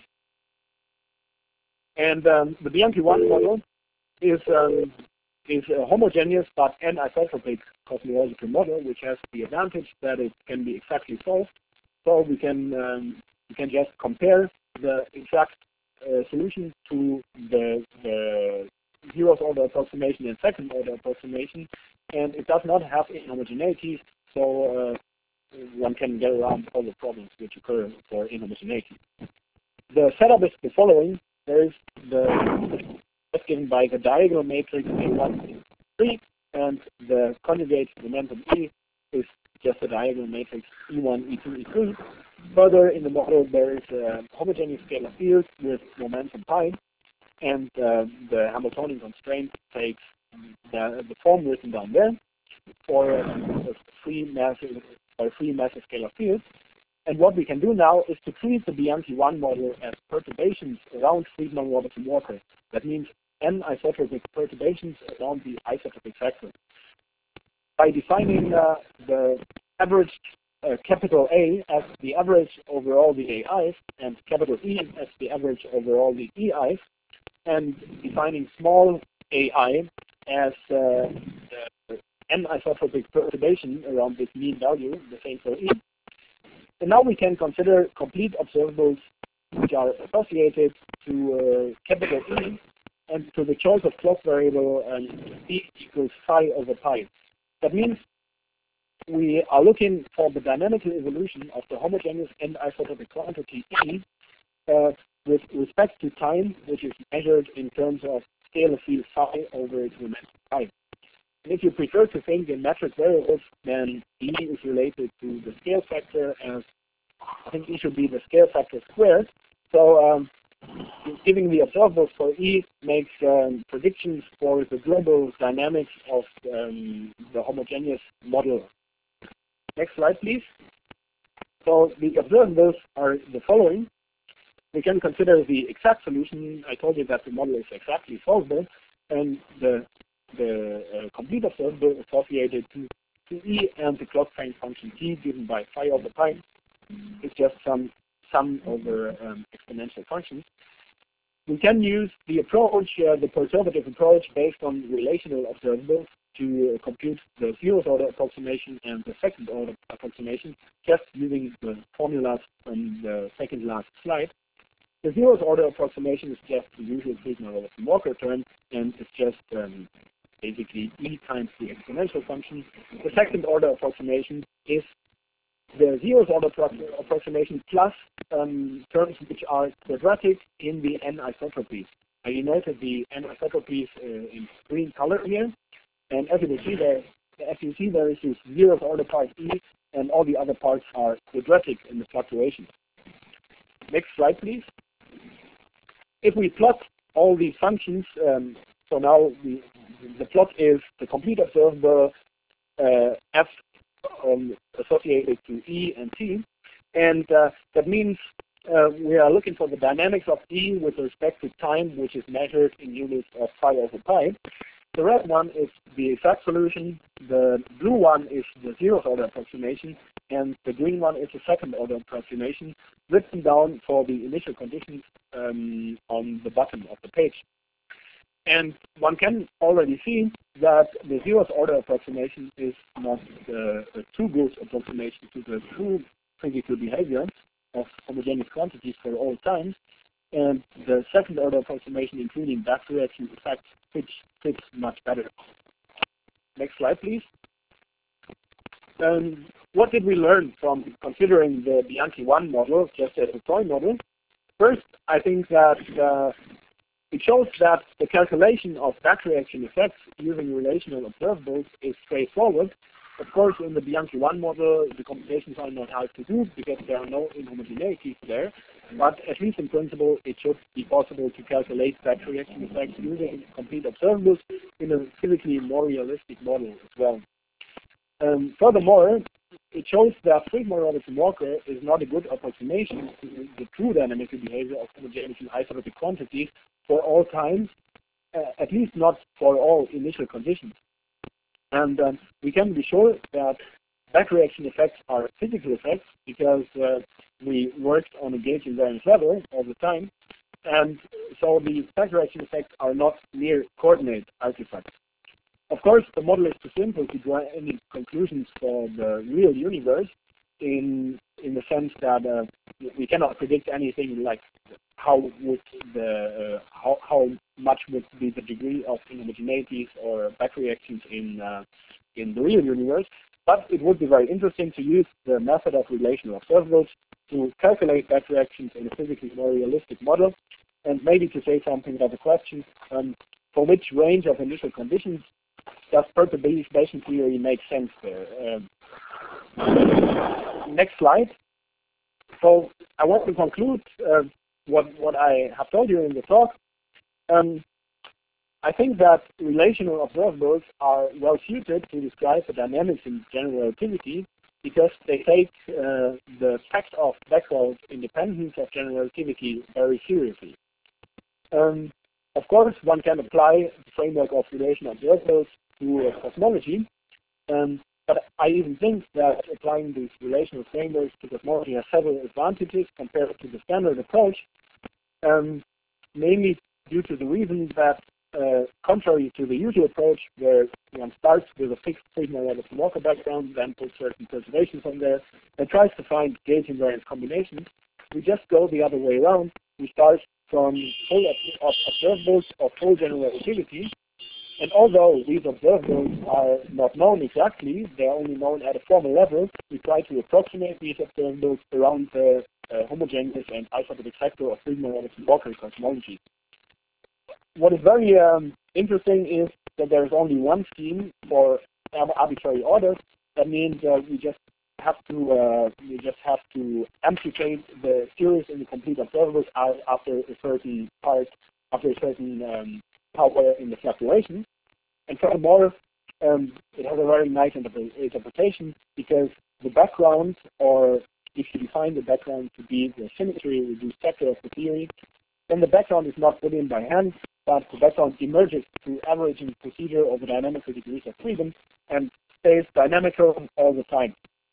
S1: And um, the Bianchi one model is um, is a homogeneous but anisotropic cosmological model, which has the advantage that it can be exactly solved. So we can um, we can just compare the exact uh, solution to the, the zeroth order approximation and second order approximation, and it does not have inhomogeneities, so uh, one can get around all the problems which occur for inhomogeneity. The setup is the following. There is the that's given by the diagonal matrix A one, three, and the conjugate momentum E is just a diagonal matrix E one, E two, E three. Further in the model, there is a homogeneous scalar field with momentum pi, and uh, the Hamiltonian constraint takes the, the form written down there for a free massive or free massive scalar field. And what we can do now is to treat the Bianchi one model as perturbations around Friedmann-Robertson-Walker. That means n-isotropic perturbations around the isotropic factor. By defining uh, the average uh, capital A as the average over all the A I's and capital E as the average over all the E I's, and defining small A I as uh, the n-isotropic perturbation around this mean value, the same for E. And now we can consider complete observables which are associated to uh, capital E and to the choice of clock variable um, E equals phi over pi. That means we are looking for the dynamical evolution of the homogeneous and isotopic quantity E uh, with respect to time, which is measured in terms of scalar field phi over its momentum pi. And if you prefer to think in metric variables, then E is related to the scale factor, as I think E should be the scale factor squared. So um, giving the observables for E makes um, predictions for the global dynamics of um, the homogeneous model. Next slide, please. So the observables are the following. We can consider the exact solution. I told you that the model is exactly solvable, and the the uh, complete observable associated to, to E and the clock train function T given by phi over pi is just some sum over um, exponential functions. We can use the approach, uh, the perturbative approach based on relational observables to uh, compute the zeroth order approximation and the second order approximation, just using the formulas from the second last slide. The zeroth order approximation is just the usual Friedmann-Robertson-Walker term, and it's just um, basically E times the exponential function. The second order approximation is the zeroth order approximation plus um, terms which are quadratic in the n-isotropies. Uh, you noted the n-isotropies uh, in green color here, and as you will see there, as you see there is this zeroth order part E, and all the other parts are quadratic in the fluctuations. Next slide, please. If we plot all these functions, um, so now the, the plot is the complete observable uh, F um, associated to E and T, and uh, that means uh, we are looking for the dynamics of E with respect to time, which is measured in units of phi over pi. The red one is the exact solution, the blue one is the zeroth order approximation, and the green one is the second order approximation, written down for the initial conditions um, on the bottom of the page. And one can already see that the zeroth order approximation is not uh, a two-gauge approximation to the true physical behavior of homogeneous quantities for all times, and the second order approximation, including back reaction effects, fits, fits much better. Next slide, please. Um, what did we learn from considering the Bianchi one model just as a toy model? First, I think that uh, it shows that the calculation of back reaction effects using relational observables is straightforward, Of course, in the Bianchi one model, the computations are not hard to do because there are no inhomogeneities there. But at least in principle, it should be possible to calculate batch reaction effects using complete observables in a physically more realistic model as well. Um, furthermore, it shows that Friedmann-Robertson Walker is not a good approximation to the true dynamical behavior of homogeneous and isotopic quantities for all times, uh, at least not for all initial conditions. And um, we can be sure that back reaction effects are physical effects because uh, we worked on a gauge invariance level all the time. And so the back reaction effects are not near coordinate artifacts. Of course, the model is too simple to draw any conclusions for the real universe in in the sense that uh, we cannot predict anything like how would the uh, how, how much would be the degree of inhomogeneities or back reactions in uh, in the real universe. But it would be very interesting to use the method of relational observables to calculate back reactions in a physically more realistic model, and maybe to say something about the question um, for which range of initial conditions does perturbation theory make sense there? Um, next slide. So I want to conclude uh, what what I have told you in the talk. Um, I think that relational observables are well suited to describe the dynamics in general relativity because they take uh, the fact of background independence of general relativity very seriously. Um, of course, one can apply the framework of relational observables to uh, cosmology, um, but I even think that applying these relational frameworks to cosmology has several advantages compared to the standard approach, um, mainly due to the reason that, uh, contrary to the usual approach, where one starts with a fixed Friedmann-Robertson Walker background, then puts certain perturbations on there, and tries to find gauge invariance combinations, we just go the other way around. We start from full observables of full general relativity. And although these observables are not known exactly, they are only known at a formal level, we try to approximate these observables around the uh, homogeneous and isotopic factor of Friedmann-Robertson Walker cosmology. What is very um, interesting is that there is only one scheme for arbitrary orders. That means uh, we just have to uh, we just have to amputate the series in the complete observables after a certain part, after a certain um, power in the fluctuation. And furthermore, um, it has a very nice interpretation because the background, or if you define the background to be the symmetry reduced factor of the theory, then the background is not put in by hand, but the background emerges through averaging procedure of the dynamical degrees of freedom and stays dynamical all the time.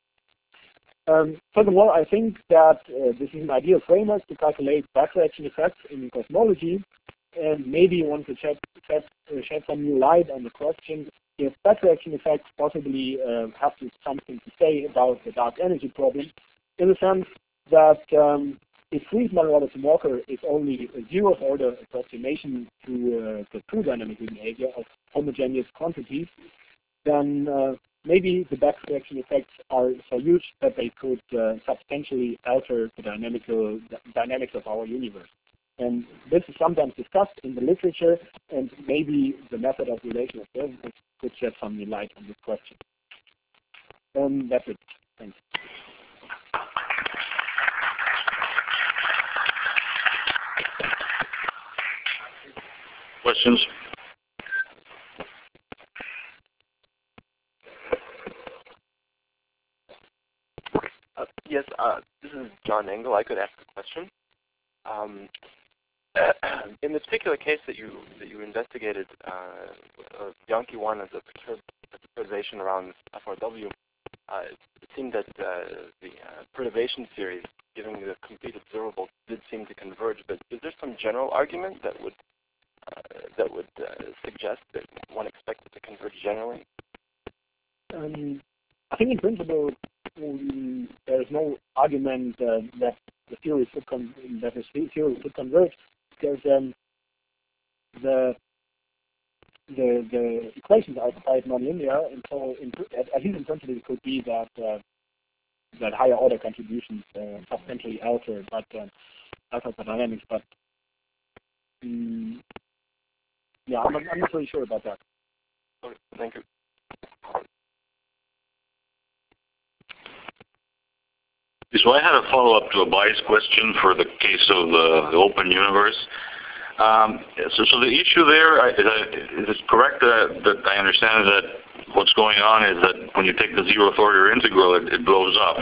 S1: Um, furthermore, I think that uh, this is an ideal framework to calculate back reaction effects in cosmology. And maybe one could shed, shed, uh, shed some new light on the question if back reaction effects possibly uh, have to, something to say about the dark energy problem, in the sense that um, if Friedmann-Robertson Walker is only a zeroth order approximation to uh, the true dynamical behavior of homogeneous quantities, then uh, maybe the back reaction effects are so huge that they could uh, substantially alter the dynamical the dynamics of our universe. And this is sometimes discussed in the literature, and maybe the method of relational observables could shed some new light on this question. Um, that's it. Thanks.
S4: Questions?
S6: Uh, yes, uh, this is John Engel. I could ask a question. Um, in the particular case that you that you investigated, uh, uh, Bianchi one as a perturbation around F R W, uh, it, it seemed that uh, the uh, perturbation series, giving the complete observable, did seem to converge. But is there some general argument that would uh, that would uh, suggest that one expects it to converge generally?
S1: Um, I think in principle um, there is no argument uh, that the theory should con that the theory should converge, because um, the the the equations are quite nonlinear, and so in, at, at least in principle it could be that uh, that higher order contributions uh, substantially alter, but uh, alter the dynamics. But um, yeah, I'm, I'm not really sure about that.
S6: Okay, thank you.
S4: so I had a follow-up to Abai's question for the case of the, the open universe. Um, so, so the issue there, is, is it correct that, that I understand that what's going on is that when you take the zeroth order integral, it, it blows up?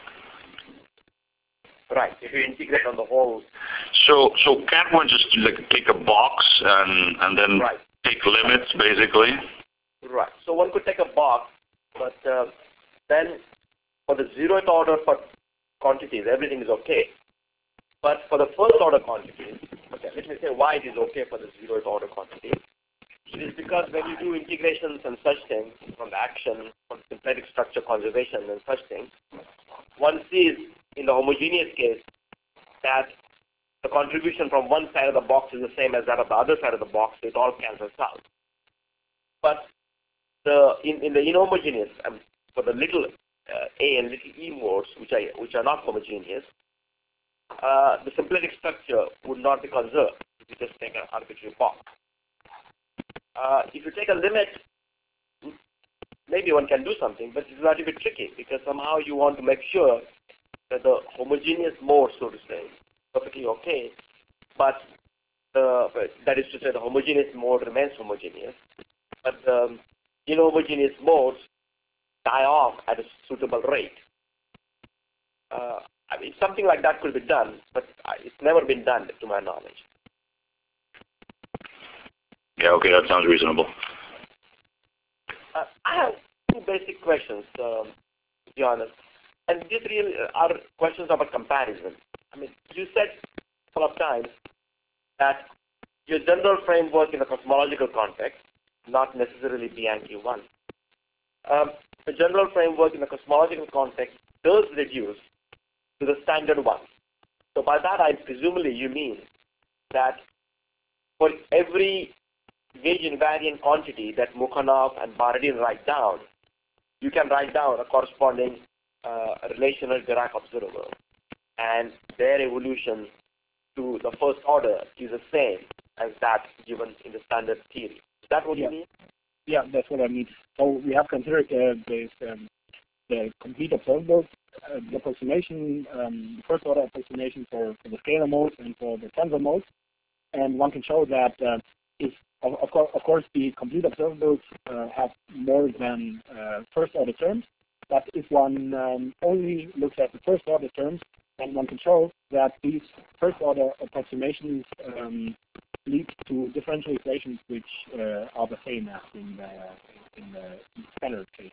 S5: Right, if you integrate on the whole.
S4: So, so can't one just like take a box and, and then
S5: right.
S4: take limits, basically?
S5: Right, so one could take a box, but uh, then for the zeroth order for quantities, everything is okay. But for the first order quantities, okay, let me say why it is okay for the zeroth order quantities. It is because when you do integrations and such things from the action, from symplectic structure conservation and such things, one sees in the homogeneous case that the contribution from one side of the box is the same as that of the other side of the box, so it all cancels out. But the in, in the inhomogeneous, um, for the little uh, a and little e modes, which are which are not homogeneous, uh, the symplectic structure would not be conserved if you just take an arbitrary box. Uh, if you take a limit, maybe one can do something, but it's not a bit tricky because somehow you want to make sure that the homogeneous mode, so to say, is perfectly okay, but the, that is to say the homogeneous mode remains homogeneous, but the inhomogeneous modes die off at a suitable rate. Uh, I mean, something like that could be done, but it's never been done to my knowledge.
S4: Yeah, okay, that sounds reasonable.
S5: Uh, I have two basic questions, um, to be honest. And these really are questions about comparison. I mean, you said a couple of times that your general framework in a cosmological context, not necessarily Bianchi one, um, the general framework in a cosmological context does reduce to the standard one. So by that, I presumably you mean that for every gauge invariant quantity that Mukhanov and Baradin write down, you can write down a corresponding uh, relational Dirac observer, and their evolution to the first order is the same as that given in the standard theory. Is that what
S1: yeah.
S5: you mean?
S1: Yeah, that's what I mean. So we have considered uh, this, um, the complete observable uh, the approximation, um, the first order approximation for, for the scalar modes and for the tensor modes, and one can show that uh, if Of, of, course, of course, the complete observables uh, have more than uh, first-order terms, but if one um, only looks at the first-order terms, then one can show that these first-order approximations um, lead to differential equations which uh, are the same as in the, in the standard case.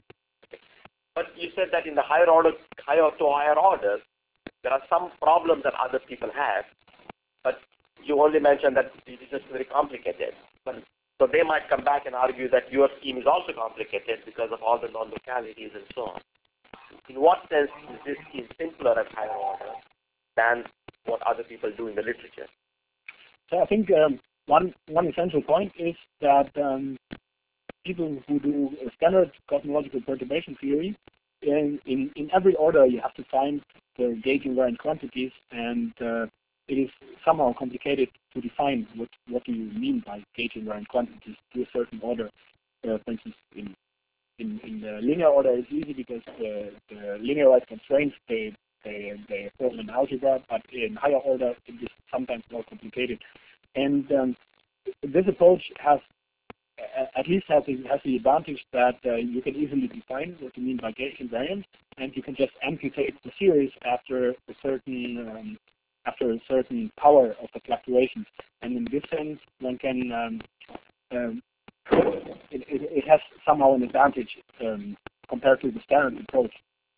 S5: But you said that in the higher order, higher to higher orders, there are some problems that other people have, but you only mentioned that it is just very complicated. But, so they might come back and argue that your scheme is also complicated because of all the non-localities and so on. In what sense is this scheme simpler at higher order than what other people do in the literature?
S1: So I think um, one one essential point is that um, people who do a standard cosmological perturbation theory, in, in, in every order you have to find the gauge invariant quantities, and uh, it is somehow complicated to define what, what do you mean by gauge invariant quantities to a certain order. Uh, for instance, in, in, in the linear order it's easy because the, the linearized constraints, they, they, they form an algebra, but in higher order it is sometimes more complicated. And um, this approach has, at least has the, has the advantage that uh, you can easily define what you mean by gauge invariant, and you can just amputate the series after a certain um, after a certain power of the fluctuations. And in this sense, one can, um, um, it, it, it has somehow an advantage um, compared to the standard approach.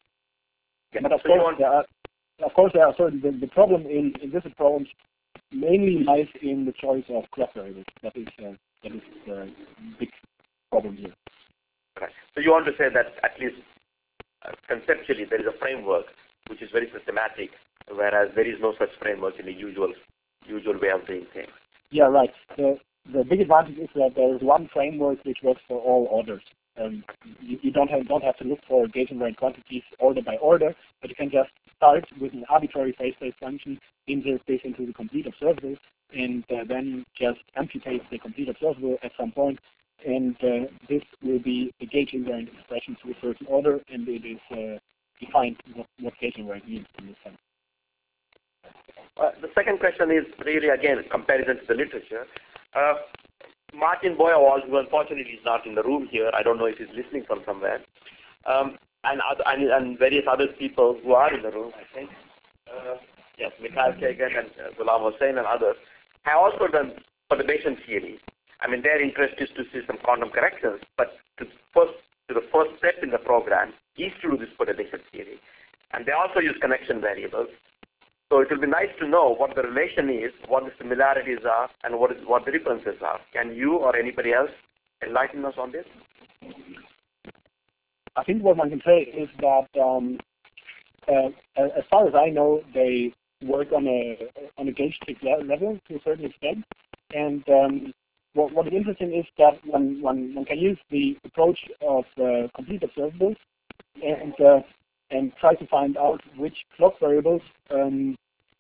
S1: But of course, there are, of course, there are certain, the, the problem in, in this approach mainly lies in the choice of clock variables. That is, uh, that is the big problem here.
S5: Right. So you want to say that at least uh, conceptually there is a framework which is very systematic, whereas there is no such framework in the usual usual way of doing things.
S1: Yeah, right. The the big advantage is that there is one framework which works for all orders. Um, you, you don't have don't have to look for gauge invariant quantities order by order, but you can just start with an arbitrary phase space function, insert this into the complete observable, and uh, then just amputate the complete observable at some point, and uh, this will be a gauge invariant expression to a certain order, and it is uh, defined what, what gauge and means in this sense.
S5: Uh, the second question is really, again, comparison to the literature. Uh, Martin Boyewald, who unfortunately is not in the room here, I don't know if he's listening from somewhere, um, and, other, and, and various other people who are in the room, I think, uh, yes, Mikhail Kagan and uh, Ghulam Hussain and others, have also done perturbation theory. I mean, their interest is to see some quantum corrections, but to, first, to the first step in the program is to do this perturbation theory. And they also use connection variables. So it will be nice to know what the relation is, what the similarities are, and what, is, what the differences are. Can you or anybody else enlighten us on this?
S1: I think what one can say is that, um, uh, as far as I know, they work on a on a gauge stick level to a certain extent. And um, what, what is interesting is that one, one, one can use the approach of uh, complete observables and uh, and try to find out which clock variables um,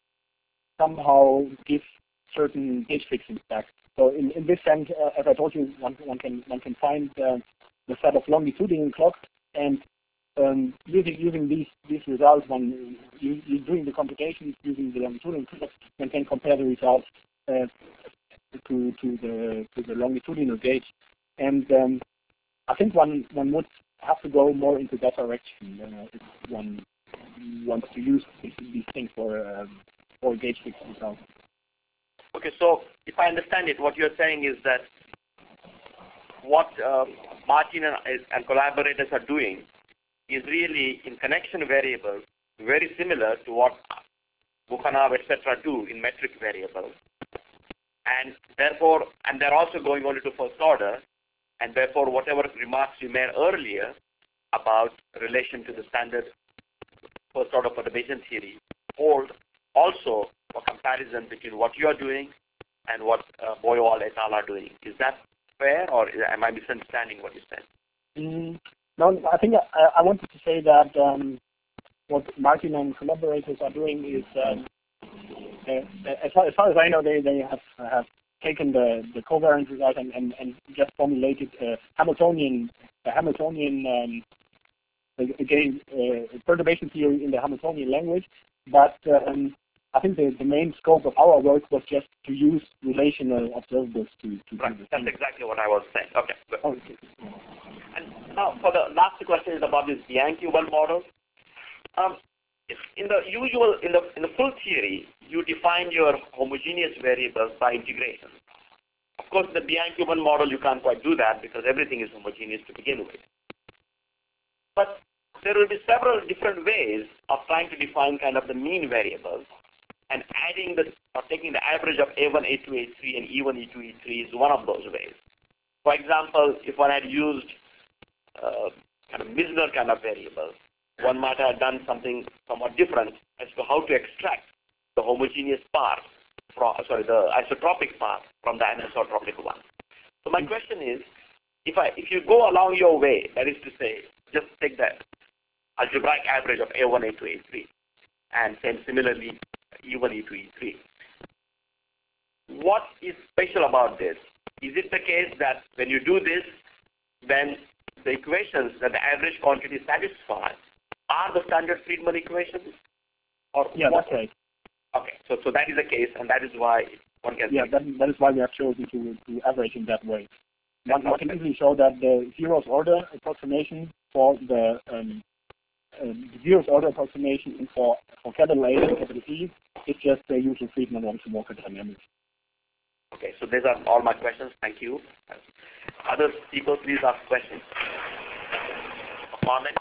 S1: somehow give certain gauge fixings back. So in, in this sense, uh, as I told you, one, one can one can find uh, the set of longitudinal clocks, and um, using using these these results, one you, you doing the computations using the longitudinal clocks, one can compare the results uh, to to the to the longitudinal gauge, and um, I think one one would have to go more into that direction uh, if one wants to use these, these things for um, for gauge fixed results.
S5: Okay, so if I understand it, what you're saying is that what uh, Martin and, and collaborators are doing is really in connection variables very similar to what Bukhanov, et cetera do in metric variables. And therefore, and they're also going on to first order, and therefore whatever remarks you made earlier about relation to the standard first order perturbation theory hold also for comparison between what you are doing and what uh, Boyewald et al. Are doing. Is that fair, or am I misunderstanding what you said?
S1: Mm, no, I think I, I wanted to say that um, what Martin and collaborators are doing is, um, uh, as, far, as far as I know, they, they have, have taken the, the covariance result and, and, and just formulated a Hamiltonian, a Hamiltonian um, again, uh, perturbation theory in the Hamiltonian language, but um, I think the, the main scope of our work was just to use relational observables to, to
S5: right.
S1: do this.
S5: That's exactly what I was saying. Okay, good.
S1: Oh, okay.
S5: And now for the last question is about this Bianchi-Hubbell model. Um, in the usual, in the in the full theory, you define your homogeneous variables by integration. Of course, the Bianchi-Hubbell model, you can't quite do that because everything is homogeneous to begin with. But there will be several different ways of trying to define kind of the mean variables, and adding the, or taking the average of A one, A two, A three, and E one, E two, E three is one of those ways. For example, if one had used uh, kind of Misner kind of variables, one might have done something somewhat different as to how to extract the homogeneous part, from, sorry, the isotropic part from the anisotropic one. So my question is, if I, if you go along your way, that is to say, just take that algebraic average of A one, A two, A three, and then similarly E one, E two, E three. What is special about this? Is it the case that when you do this, then the equations that the average quantity satisfies are the standard Friedman equations? Or
S1: yeah,
S5: what?
S1: that's right.
S5: Okay, so so that is the case, and that is why one can.
S1: Yeah, that, that is why we have chosen to, to average in that way. One, one can easily show that the zeroth order approximation for the um, uh, the zeroth order approximation for for capital A and capital E is just the usual Friedman one to Walker dynamics.
S5: Okay, so these are all my questions. Thank you. Other people, please ask questions. Comment?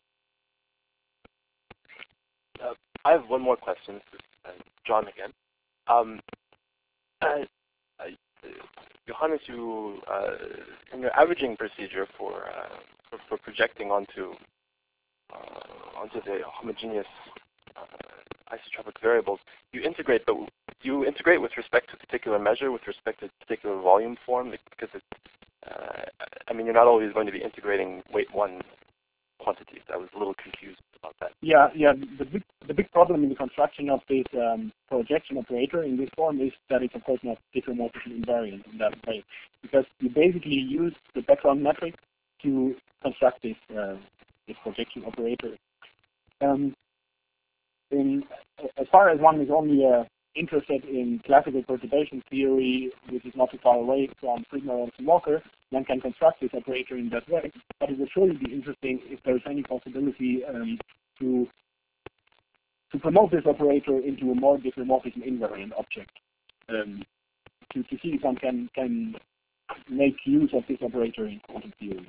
S6: Uh, I have one more question. This is uh, John again. Um, uh, uh, Johannes, you uh, in your averaging procedure for uh, for, for projecting onto uh, onto the homogeneous uh, isotropic variables, you integrate, but you integrate with respect to a particular measure, with respect to a particular volume form, because it, uh, I mean, you're not always going to be integrating weight one quantities. I was a little confused about that.
S1: Yeah, yeah. The big, the big problem in the construction of this um, projection operator in this form is that it's of course not diffeomorphically invariant in that way, because you basically use the background metric to construct this uh, this projection operator. Um, in, as far as one is only uh, interested in classical perturbation theory, which is not too far away from Friedman and Walker, one can construct this operator in that way. But it would surely be interesting if there's any possibility um, to to promote this operator into a more diffeomorphism invariant object. Um, to, to see if one can can make use of this operator in quantum theory.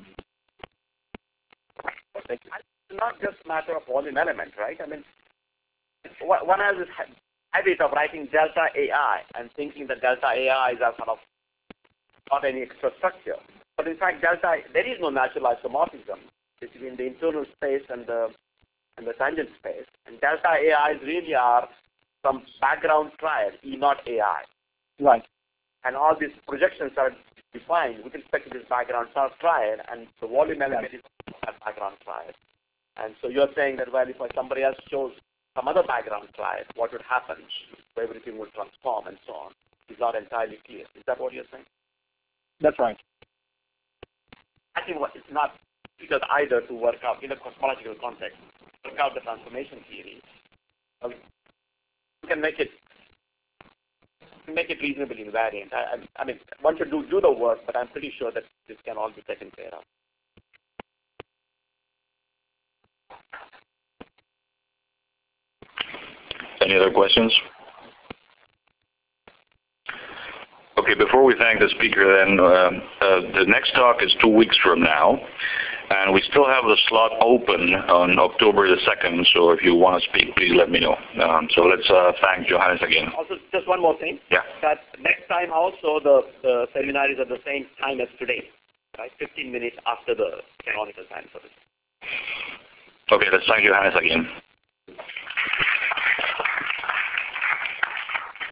S5: Thank you. It's not just a matter of volume element, right? I mean, one has this habit of writing delta A I and thinking that delta A I is a sort of not any extra structure. But in fact, delta, there is no natural isomorphism between the internal space and the and the tangent space. And delta A Is really are some background triad, E naught A I.
S1: Right.
S5: And all these projections are defined with respect to this background triad, and the volume element is that background triad. And so you're saying that, well, if somebody else shows some other background triad, what would happen? Everything would transform and so on. It's not entirely clear. Is that what you're saying?
S1: That's right.
S5: I think it's not difficult either to work out, in a cosmological context, work out the transformation theory. Um, you can make it make it reasonably invariant. I, I, I mean, one should do, do the work, but I'm pretty sure that this can all be taken care of.
S4: Any other questions? Okay, before we thank the speaker, then, uh, uh, the next talk is two weeks from now, and we still have the slot open on October the second, so if you want to speak, please let me know. Um, so let's uh, thank Johannes again.
S5: Also, just one more thing.
S4: Yeah.
S5: That next time also the, the seminar is at the same time as today, right? fifteen minutes after the canonical time for this.
S4: Okay, let's thank Johannes again.